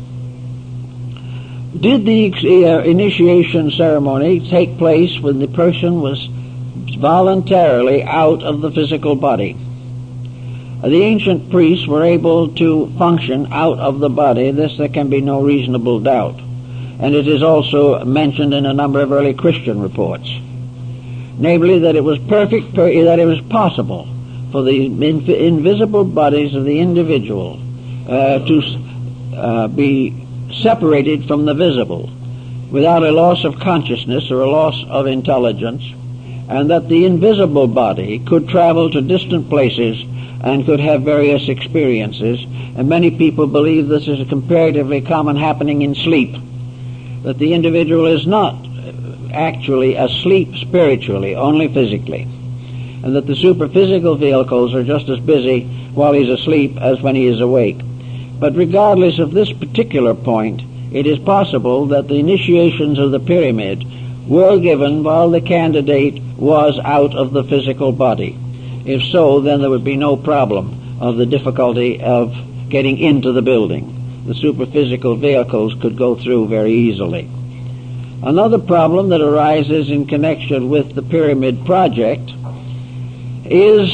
did the uh, initiation ceremony take place when the person was voluntarily out of the physical body? The ancient priests were able to function out of the body. This there can be no reasonable doubt. And it is also mentioned in a number of early Christian reports. Namely, that it was perfect, that it was possible for the inv- invisible bodies of the individual uh, to uh, be separated from the visible without a loss of consciousness or a loss of intelligence, and that the invisible body could travel to distant places and could have various experiences. And many people believe this is a comparatively common happening in sleep, that the individual is not actually asleep spiritually, only physically, and that the superphysical vehicles are just as busy while he's asleep as when he is awake. But regardless of this particular point, it is possible that the initiations of the pyramid were given while the candidate was out of the physical body. If so, then there would be no problem of the difficulty of getting into the building. The superphysical vehicles could go through very easily. Another problem that arises in connection with the pyramid project is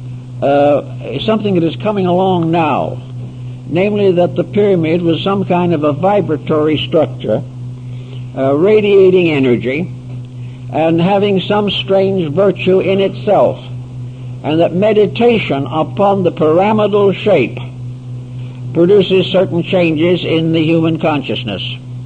uh, something that is coming along now, namely that the pyramid was some kind of a vibratory structure, uh, radiating energy and having some strange virtue in itself, and that meditation upon the pyramidal shape produces certain changes in the human consciousness.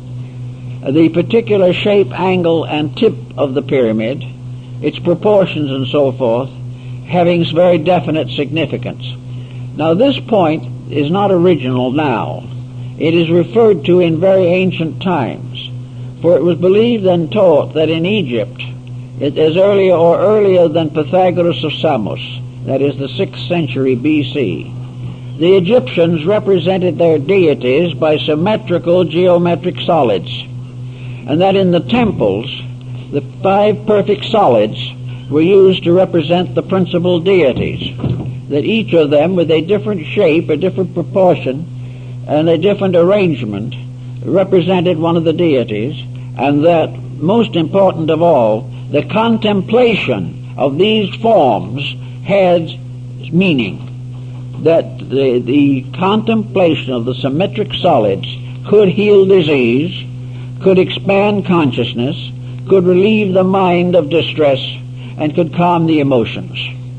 The particular shape, angle, and tip of the pyramid, its proportions and so forth, having very definite significance. Now, this point is not original now. It is referred to in very ancient times, for it was believed and taught that in Egypt, it is earlier or earlier than Pythagoras of Samos, that is the sixth century B C, the Egyptians represented their deities by symmetrical geometric solids, and that in the temples, the five perfect solids were used to represent the principal deities, that each of them with a different shape, a different proportion, and a different arrangement represented one of the deities, and that, most important of all, the contemplation of these forms had meaning, that the, the contemplation of the symmetric solids could heal disease, could expand consciousness, could relieve the mind of distress, and could calm the emotions.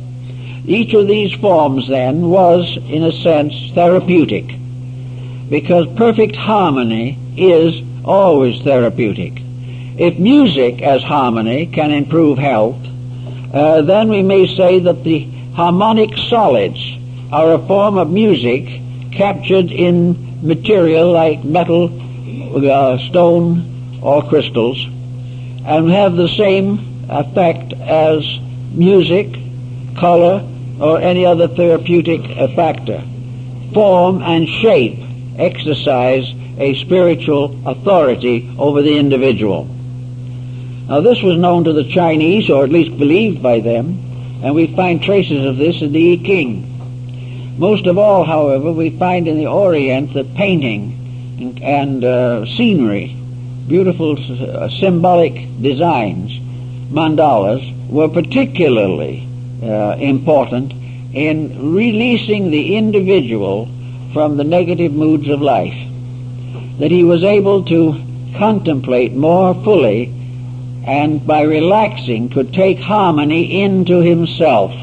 Each of these forms, then, was, in a sense, therapeutic, because perfect harmony is always therapeutic. If music as harmony can improve health, uh, then we may say that the harmonic solids are a form of music captured in material like metal, uh, stone, or crystals, and have the same effect as music, color, or any other therapeutic factor. Form and shape exercise a spiritual authority over the individual. Now, this was known to the Chinese, or at least believed by them, and we find traces of this in the I Ching. Most of all, however, we find in the Orient that painting and, and uh, scenery, beautiful uh, symbolic designs, mandalas, were particularly uh, important in releasing the individual from the negative moods of life, that he was able to contemplate more fully, and by relaxing could take harmony into himself.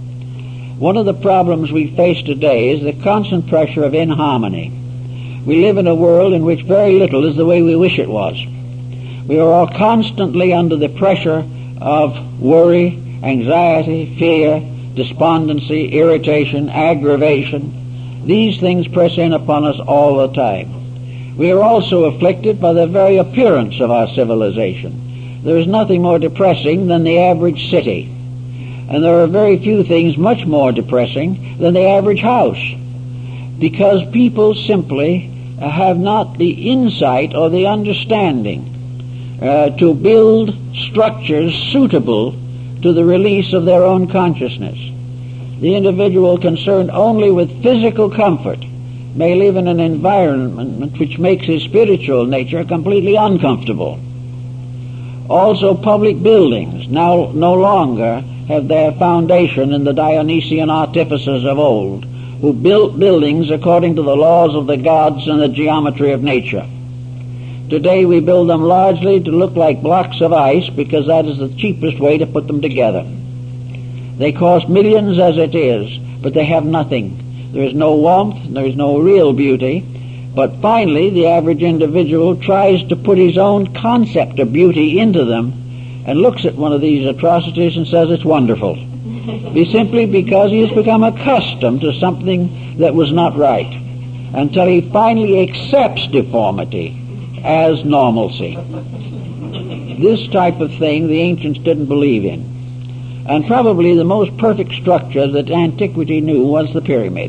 One of the problems we face today is the constant pressure of inharmony. We live in a world in which very little is the way we wish it was. We are all constantly under the pressure of worry, anxiety, fear, despondency, irritation, aggravation. These things press in upon us all the time. We are also afflicted by the very appearance of our civilization. There is nothing more depressing than the average city, and there are very few things much more depressing than the average house, because people simply have not the insight or the understanding uh, to build structures suitable to the release of their own consciousness. The individual concerned only with physical comfort may live in an environment which makes his spiritual nature completely uncomfortable. Also, public buildings now no longer have their foundation in the Dionysian artificers of old, who built buildings according to the laws of the gods and the geometry of nature. Today we build them largely to look like blocks of ice, because that is the cheapest way to put them together. They cost millions as it is, but they have nothing. There is no warmth, there is no real beauty, But finally, the average individual tries to put his own concept of beauty into them and looks at one of these atrocities and says it's wonderful. Be simply because he has become accustomed to something that was not right, until he finally accepts deformity as normalcy. This type of thing the ancients didn't believe in. And probably the most perfect structure that antiquity knew was the pyramid.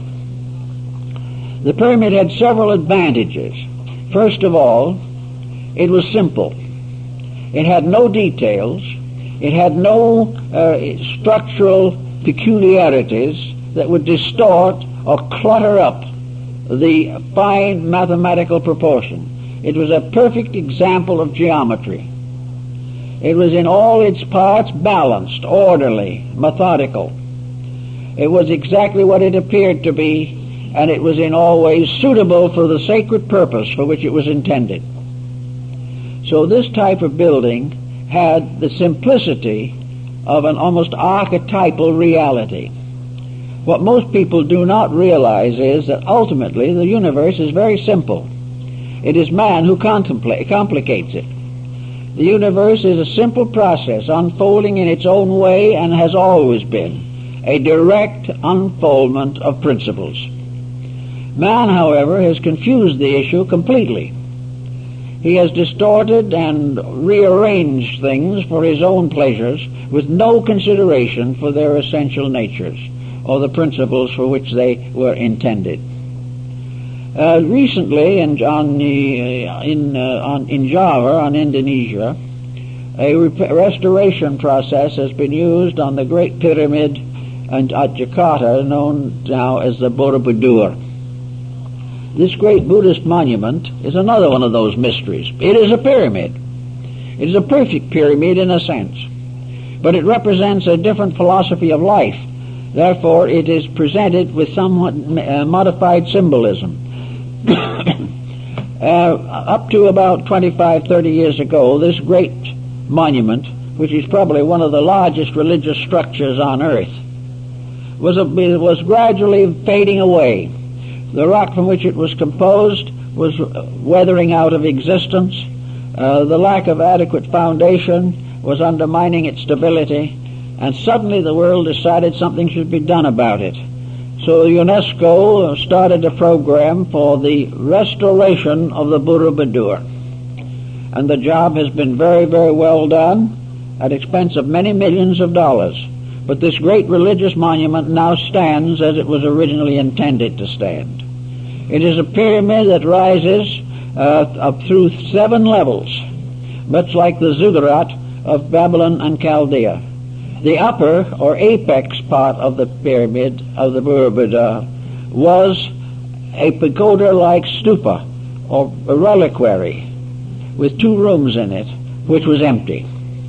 The pyramid had several advantages. First of all, it was simple. It had no details. It had no uh, structural peculiarities that would distort or clutter up the fine mathematical proportion. It was a perfect example of geometry. It was in all its parts balanced, orderly, methodical. It was exactly what it appeared to be, and it was in all ways suitable for the sacred purpose for which it was intended. So this type of building had the simplicity of an almost archetypal reality. What most people do not realize is that ultimately the universe is very simple. It is man who contemplate, complicates it. The universe is a simple process unfolding in its own way and has always been a direct unfoldment of principles. Man, however, has confused the issue completely. He has distorted and rearranged things for his own pleasures with no consideration for their essential natures or the principles for which they were intended. Uh, recently, in, on the, uh, in, uh, on, in Java, on Indonesia, a rep- restoration process has been used on the Great Pyramid and, at Jakarta, known now as the Borobudur. This great Buddhist monument is another one of those mysteries. It is a pyramid. It is a perfect pyramid in a sense, but it represents a different philosophy of life. Therefore, it is presented with somewhat uh, modified symbolism. uh, up to about twenty-five, thirty years ago, this great monument, which is probably one of the largest religious structures on earth, was, a, was gradually fading away. The rock from which it was composed was weathering out of existence. Uh, the lack of adequate foundation was undermining its stability, and suddenly the world decided something should be done about it. So UNESCO started a program for the restoration of the Borobudur. And the job has been very, very well done at expense of many millions of dollars. But this great religious monument now stands as it was originally intended to stand. It is a pyramid that rises uh, up through seven levels, much like the ziggurat of Babylon and Chaldea. The upper or apex part of the pyramid of the Borobudur was a pagoda-like stupa or a reliquary with two rooms in it, which was empty.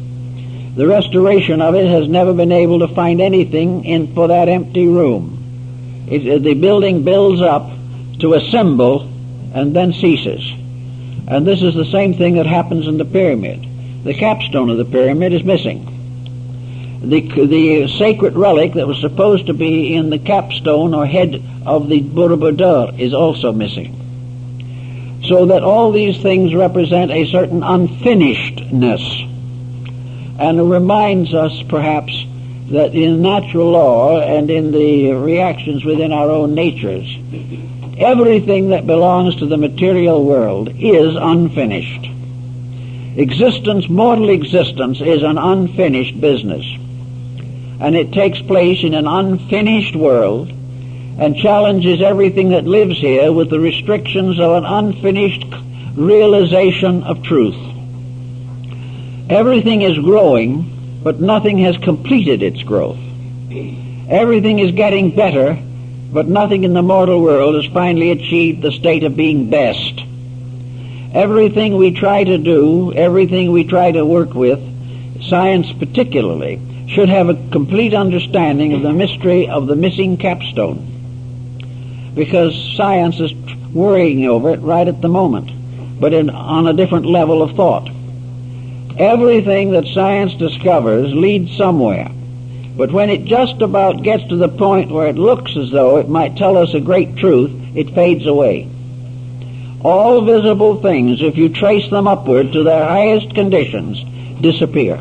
The restoration of it has never been able to find anything in for that empty room. It, the building builds up to a symbol and then ceases. And this is the same thing that happens in the pyramid. The capstone of the pyramid is missing. The, the sacred relic that was supposed to be in the capstone or head of the Borobudur is also missing. So that all these things represent a certain unfinishedness. And it reminds us, perhaps, that in natural law and in the reactions within our own natures, everything that belongs to the material world is unfinished. Existence, mortal existence, is an unfinished business. And it takes place in an unfinished world and challenges everything that lives here with the restrictions of an unfinished realization of truth. Everything is growing, but nothing has completed its growth. Everything is getting better, but nothing in the mortal world has finally achieved the state of being best. Everything we try to do, everything we try to work with, science particularly, should have a complete understanding of the mystery of the missing capstone, because science is worrying over it right at the moment, but in, on a different level of thought. Everything that science discovers leads somewhere, but when it just about gets to the point where it looks as though it might tell us a great truth, it fades away. all visible things, if you trace them upward to their highest conditions, disappear.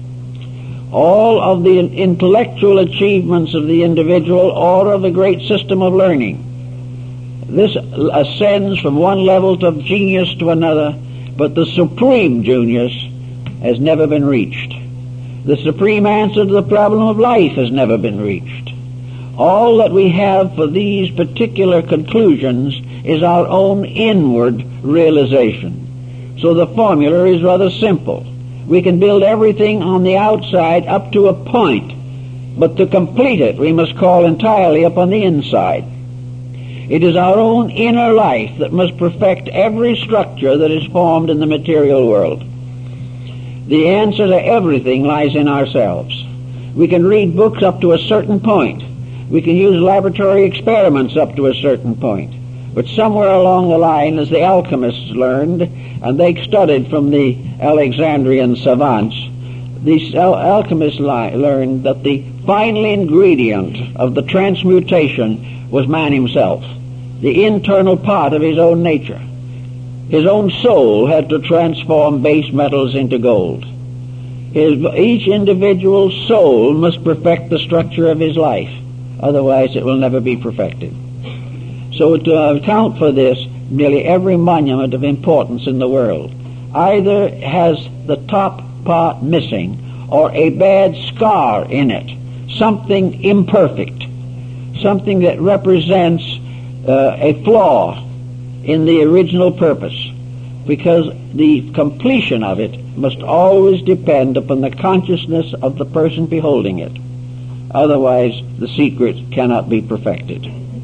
All of the intellectual achievements of the individual or of the great system of learning, this ascends from one level of genius to another, but the supreme genius has never been reached. The supreme answer to the problem of life has never been reached. All that we have for these particular conclusions is our own inward realization. So the formula is rather simple. We can build everything on the outside up to a point, but to complete it we must call entirely upon the inside. It is our own inner life that must perfect every structure that is formed in the material world. The answer to everything lies in ourselves. We can read books up to a certain point. We can use laboratory experiments up to a certain point. But somewhere along the line, as the alchemists learned, and they studied from the Alexandrian savants, these al- alchemists li- learned that the final ingredient of the transmutation was man himself, the internal part of his own nature. His own soul had to transform base metals into gold. His, each individual soul must perfect the structure of his life. Otherwise it will never be perfected. So to account for this, nearly every monument of importance in the world either has the top part missing or a bad scar in it, something imperfect, something that represents uh, a flaw in the original purpose, because the completion of it must always depend upon the consciousness of the person beholding it. Otherwise, the secret cannot be perfected.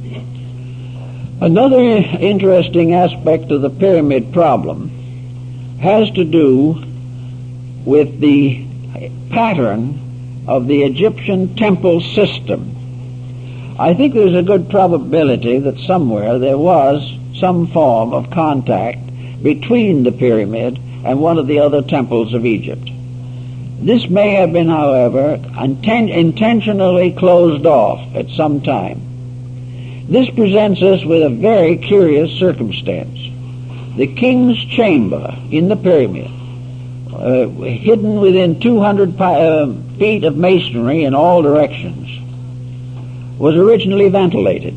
Another interesting aspect of the pyramid problem has to do with the pattern of the Egyptian temple system. I think there's a good probability that somewhere there was some form of contact between the pyramid and one of the other temples of Egypt. This may have been, however, inten- intentionally closed off at some time. This presents us with a very curious circumstance. The king's chamber in the pyramid, uh, hidden within two hundred pi- uh, feet of masonry in all directions, was originally ventilated.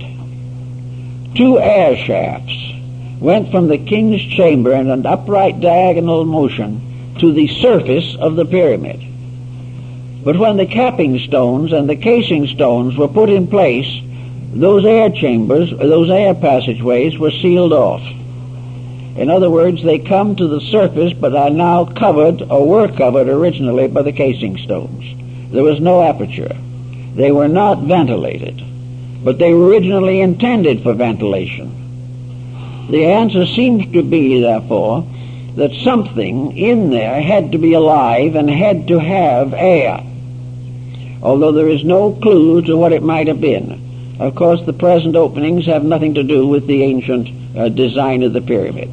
Two air shafts went from the king's chamber in an upright diagonal motion to the surface of the pyramid. But when the capping stones and the casing stones were put in place, those air chambers, those air passageways were sealed off. In other words, they come to the surface but are now covered, or were covered originally, by the casing stones. There was no aperture. They were not ventilated, but they were originally intended for ventilation. The answer seems to be, therefore, that something in there had to be alive and had to have air, although there is no clue to what it might have been. Of course, the present openings have nothing to do with the ancient uh, design of the pyramid.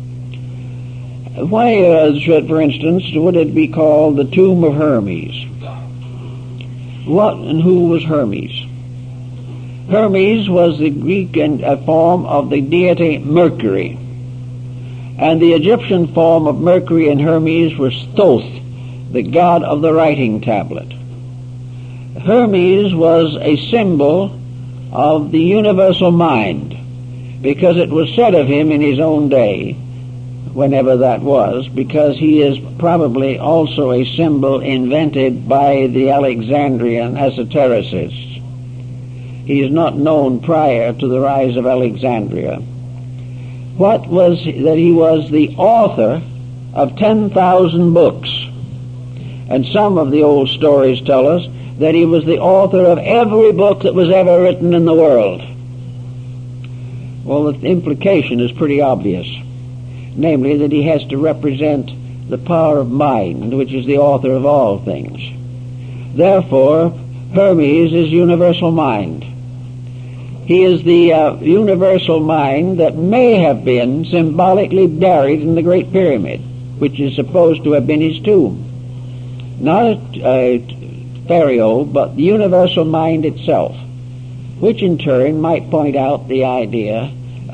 Why, uh, should, for instance, would it be called the Tomb of Hermes? What and who was Hermes? Hermes was the Greek and, uh, form of the deity Mercury, and the Egyptian form of Mercury and Hermes was Thoth, the god of the writing tablet. Hermes was a symbol of the universal mind, because it was said of him in his own day, whenever that was, because he is probably also a symbol invented by the Alexandrian esotericists. He is not known prior to the rise of Alexandria. What was that he was the author of ten thousand books, and some of the old stories tell us that he was the author of every book that was ever written in the world. Well, the implication is pretty obvious, namely that he has to represent the power of mind, which is the author of all things. Therefore, Hermes is universal mind. He is the uh, universal mind that may have been symbolically buried in the Great Pyramid, which is supposed to have been his tomb. Not a, a pharaoh, but the universal mind itself, which in turn might point out the idea uh,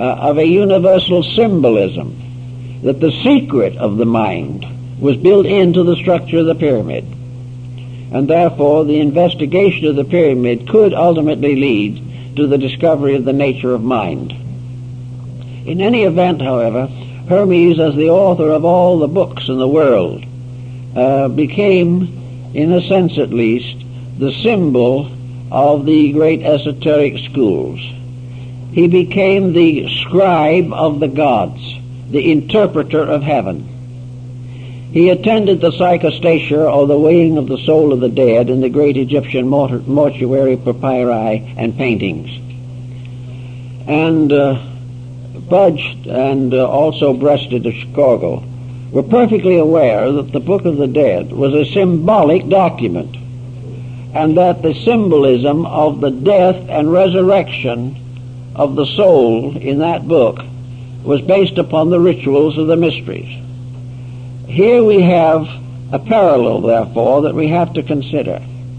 uh, of a universal symbolism, that the secret of the mind was built into the structure of the pyramid. And therefore the investigation of the pyramid could ultimately lead to the discovery of the nature of mind. In any event, however, Hermes, as the author of all the books in the world, uh, became, in a sense at least, the symbol of the great esoteric schools. He became the scribe of the gods, the interpreter of heaven. He attended the psychostasia, or the weighing of the soul of the dead, in the great Egyptian mortuary papyri and paintings. And uh, Budge and uh, also Breasted of Chicago were perfectly aware that the Book of the Dead was a symbolic document, and that the symbolism of the death and resurrection of the soul in that book was based upon the rituals of the mysteries. Here we have a parallel, therefore, that we have to consider,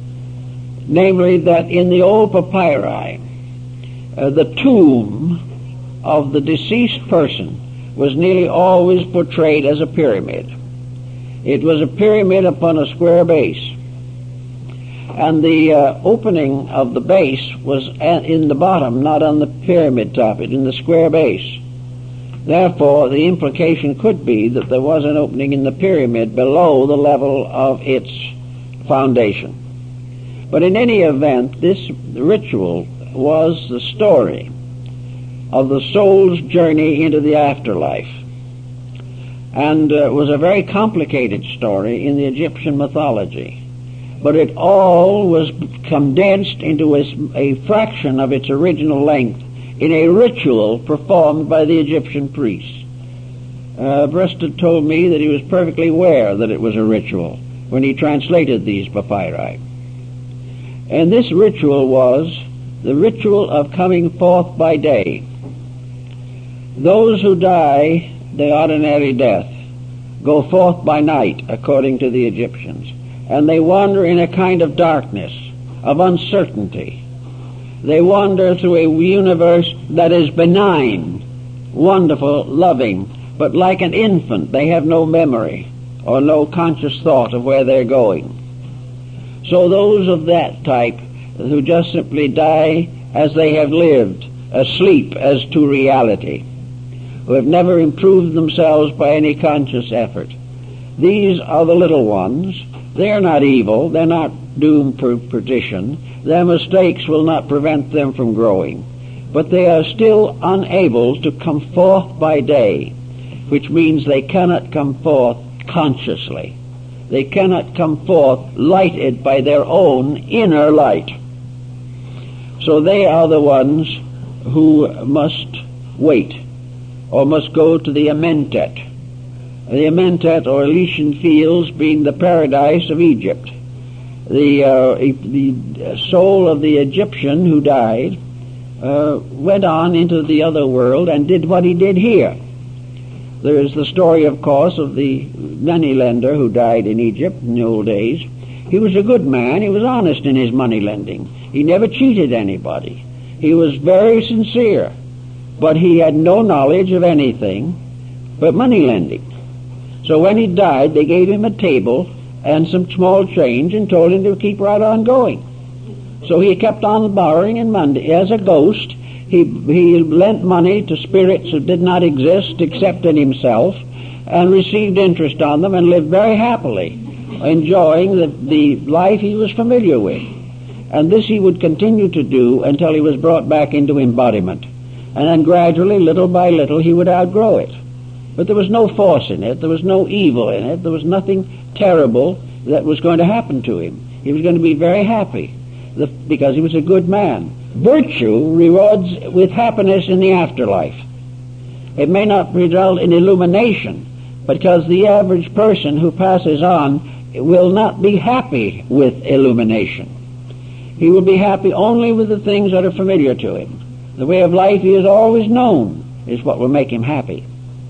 namely that in the old papyri, uh, the tomb of the deceased person was nearly always portrayed as a pyramid. It was a pyramid upon a square base, and the uh, opening of the base was in the bottom, not on the pyramid top, it in the square base. Therefore, the implication could be that there was an opening in the pyramid below the level of its foundation. But in any event, this ritual was the story of the soul's journey into the afterlife, and uh, was a very complicated story in the Egyptian mythology. But it all was condensed into a, a fraction of its original length in a ritual performed by the Egyptian priests. Uh, Breasted told me that he was perfectly aware that it was a ritual when he translated these papyri. And this ritual was the ritual of coming forth by day. Those who die the ordinary death go forth by night, according to the Egyptians, and they wander in a kind of darkness, of uncertainty. They wander through a universe that is benign, wonderful, loving, but like an infant, they have no memory or no conscious thought of where they're going. So those of that type who just simply die as they have lived, asleep as to reality, who have never improved themselves by any conscious effort, these are the little ones. They're not evil, they're not doomed for perdition. Their mistakes will not prevent them from growing. But they are still unable to come forth by day, which means they cannot come forth consciously. They cannot come forth lighted by their own inner light. So they are the ones who must wait, or must go to the Amentet. The Amentet, or Elysian Fields, being the paradise of Egypt. The, uh, the soul of the Egyptian who died uh, went on into the other world and did what he did here. There is the story, of course, of the moneylender who died in Egypt in the old days. He was a good man. He was honest in his money lending. He never cheated anybody. He was very sincere, but he had no knowledge of anything but money lending. So when he died, they gave him a table and some small change and told him to keep right on going. So he kept on borrowing and money. As a ghost, he, he lent money to spirits who did not exist except in himself, and received interest on them and lived very happily, enjoying the, the life he was familiar with. And this he would continue to do until he was brought back into embodiment. And then gradually, little by little, he would outgrow it. But there was no force in it, there was no evil in it, there was nothing terrible that was going to happen to him. He was going to be very happy the, because he was a good man. Virtue rewards with happiness in the afterlife. It may not result in illumination, because the average person who passes on will not be happy with illumination. He will be happy only with the things that are familiar to him. The way of life he has always known is what will make him happy.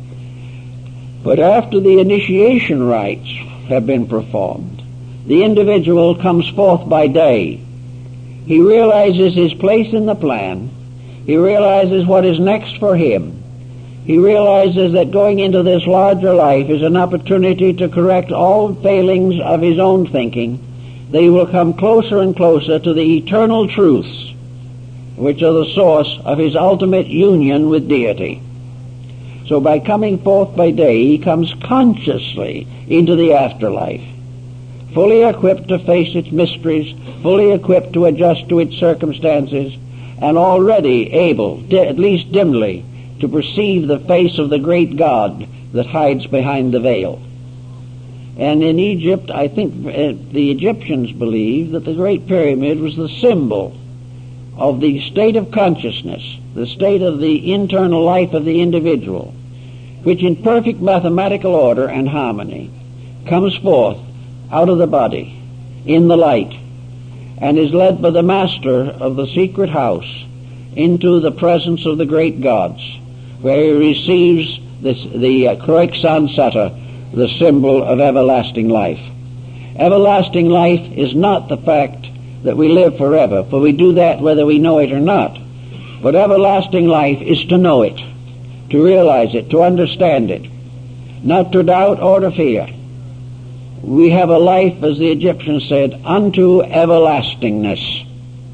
But after the initiation rites have been performed, the individual comes forth by day. He realizes his place in the plan. He realizes what is next for him. He realizes that going into this larger life is an opportunity to correct all failings of his own thinking. They will come closer and closer to the eternal truths, which are the source of his ultimate union with deity. So by coming forth by day, he comes consciously into the afterlife, fully equipped to face its mysteries, fully equipped to adjust to its circumstances, and already able, at least dimly, to perceive the face of the great God that hides behind the veil. And in Egypt, I think uh, the Egyptians believed that the Great Pyramid was the symbol of the state of consciousness, the state of the internal life of the individual, which in perfect mathematical order and harmony comes forth out of the body in the light and is led by the master of the secret house into the presence of the great gods, where he receives this, the uh, Kroiksan Sata, the symbol of everlasting life. Everlasting life is not the fact that we live forever, for we do that whether we know it or not. But everlasting life is to know it, to realize it, to understand it, not to doubt or to fear. We have a life, as the Egyptians said, unto everlastingness.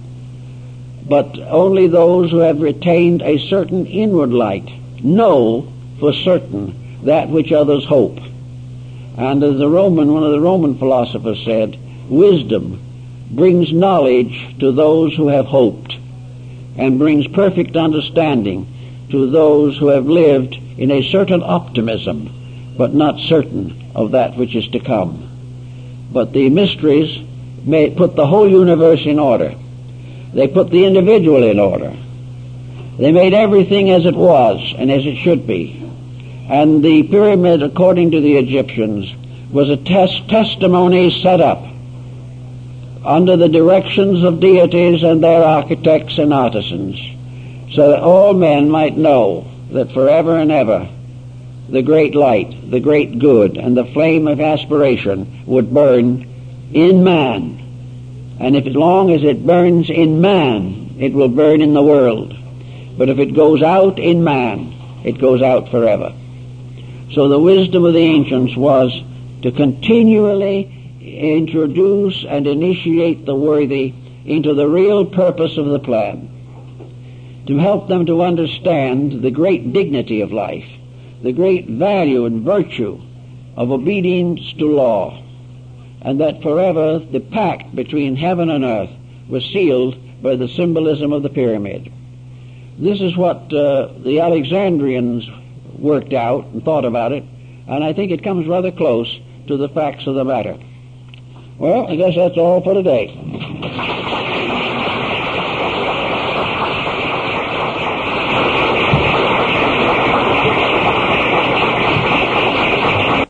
But only those who have retained a certain inward light know for certain that which others hope. And as the Roman, one of the Roman philosophers said, wisdom brings knowledge to those who have hoped, and brings perfect understanding to those who have lived in a certain optimism, but not certain of that which is to come. But the mysteries may put the whole universe in order. They put the individual in order. They made everything as it was and as it should be. And the pyramid, according to the Egyptians, was a test testimony set up under the directions of deities and their architects and artisans, so that all men might know that forever and ever the great light, the great good, and the flame of aspiration would burn in man. And if as long as it burns in man, it will burn in the world. But if it goes out in man, it goes out forever. So the wisdom of the ancients was to continually introduce and initiate the worthy into the real purpose of the plan, to help them to understand the great dignity of life, the great value and virtue of obedience to law, and that forever the pact between heaven and earth was sealed by the symbolism of the pyramid. This is what uh, the Alexandrians worked out and thought about it, and I think it comes rather close to the facts of the matter. Well, I guess that's all for today.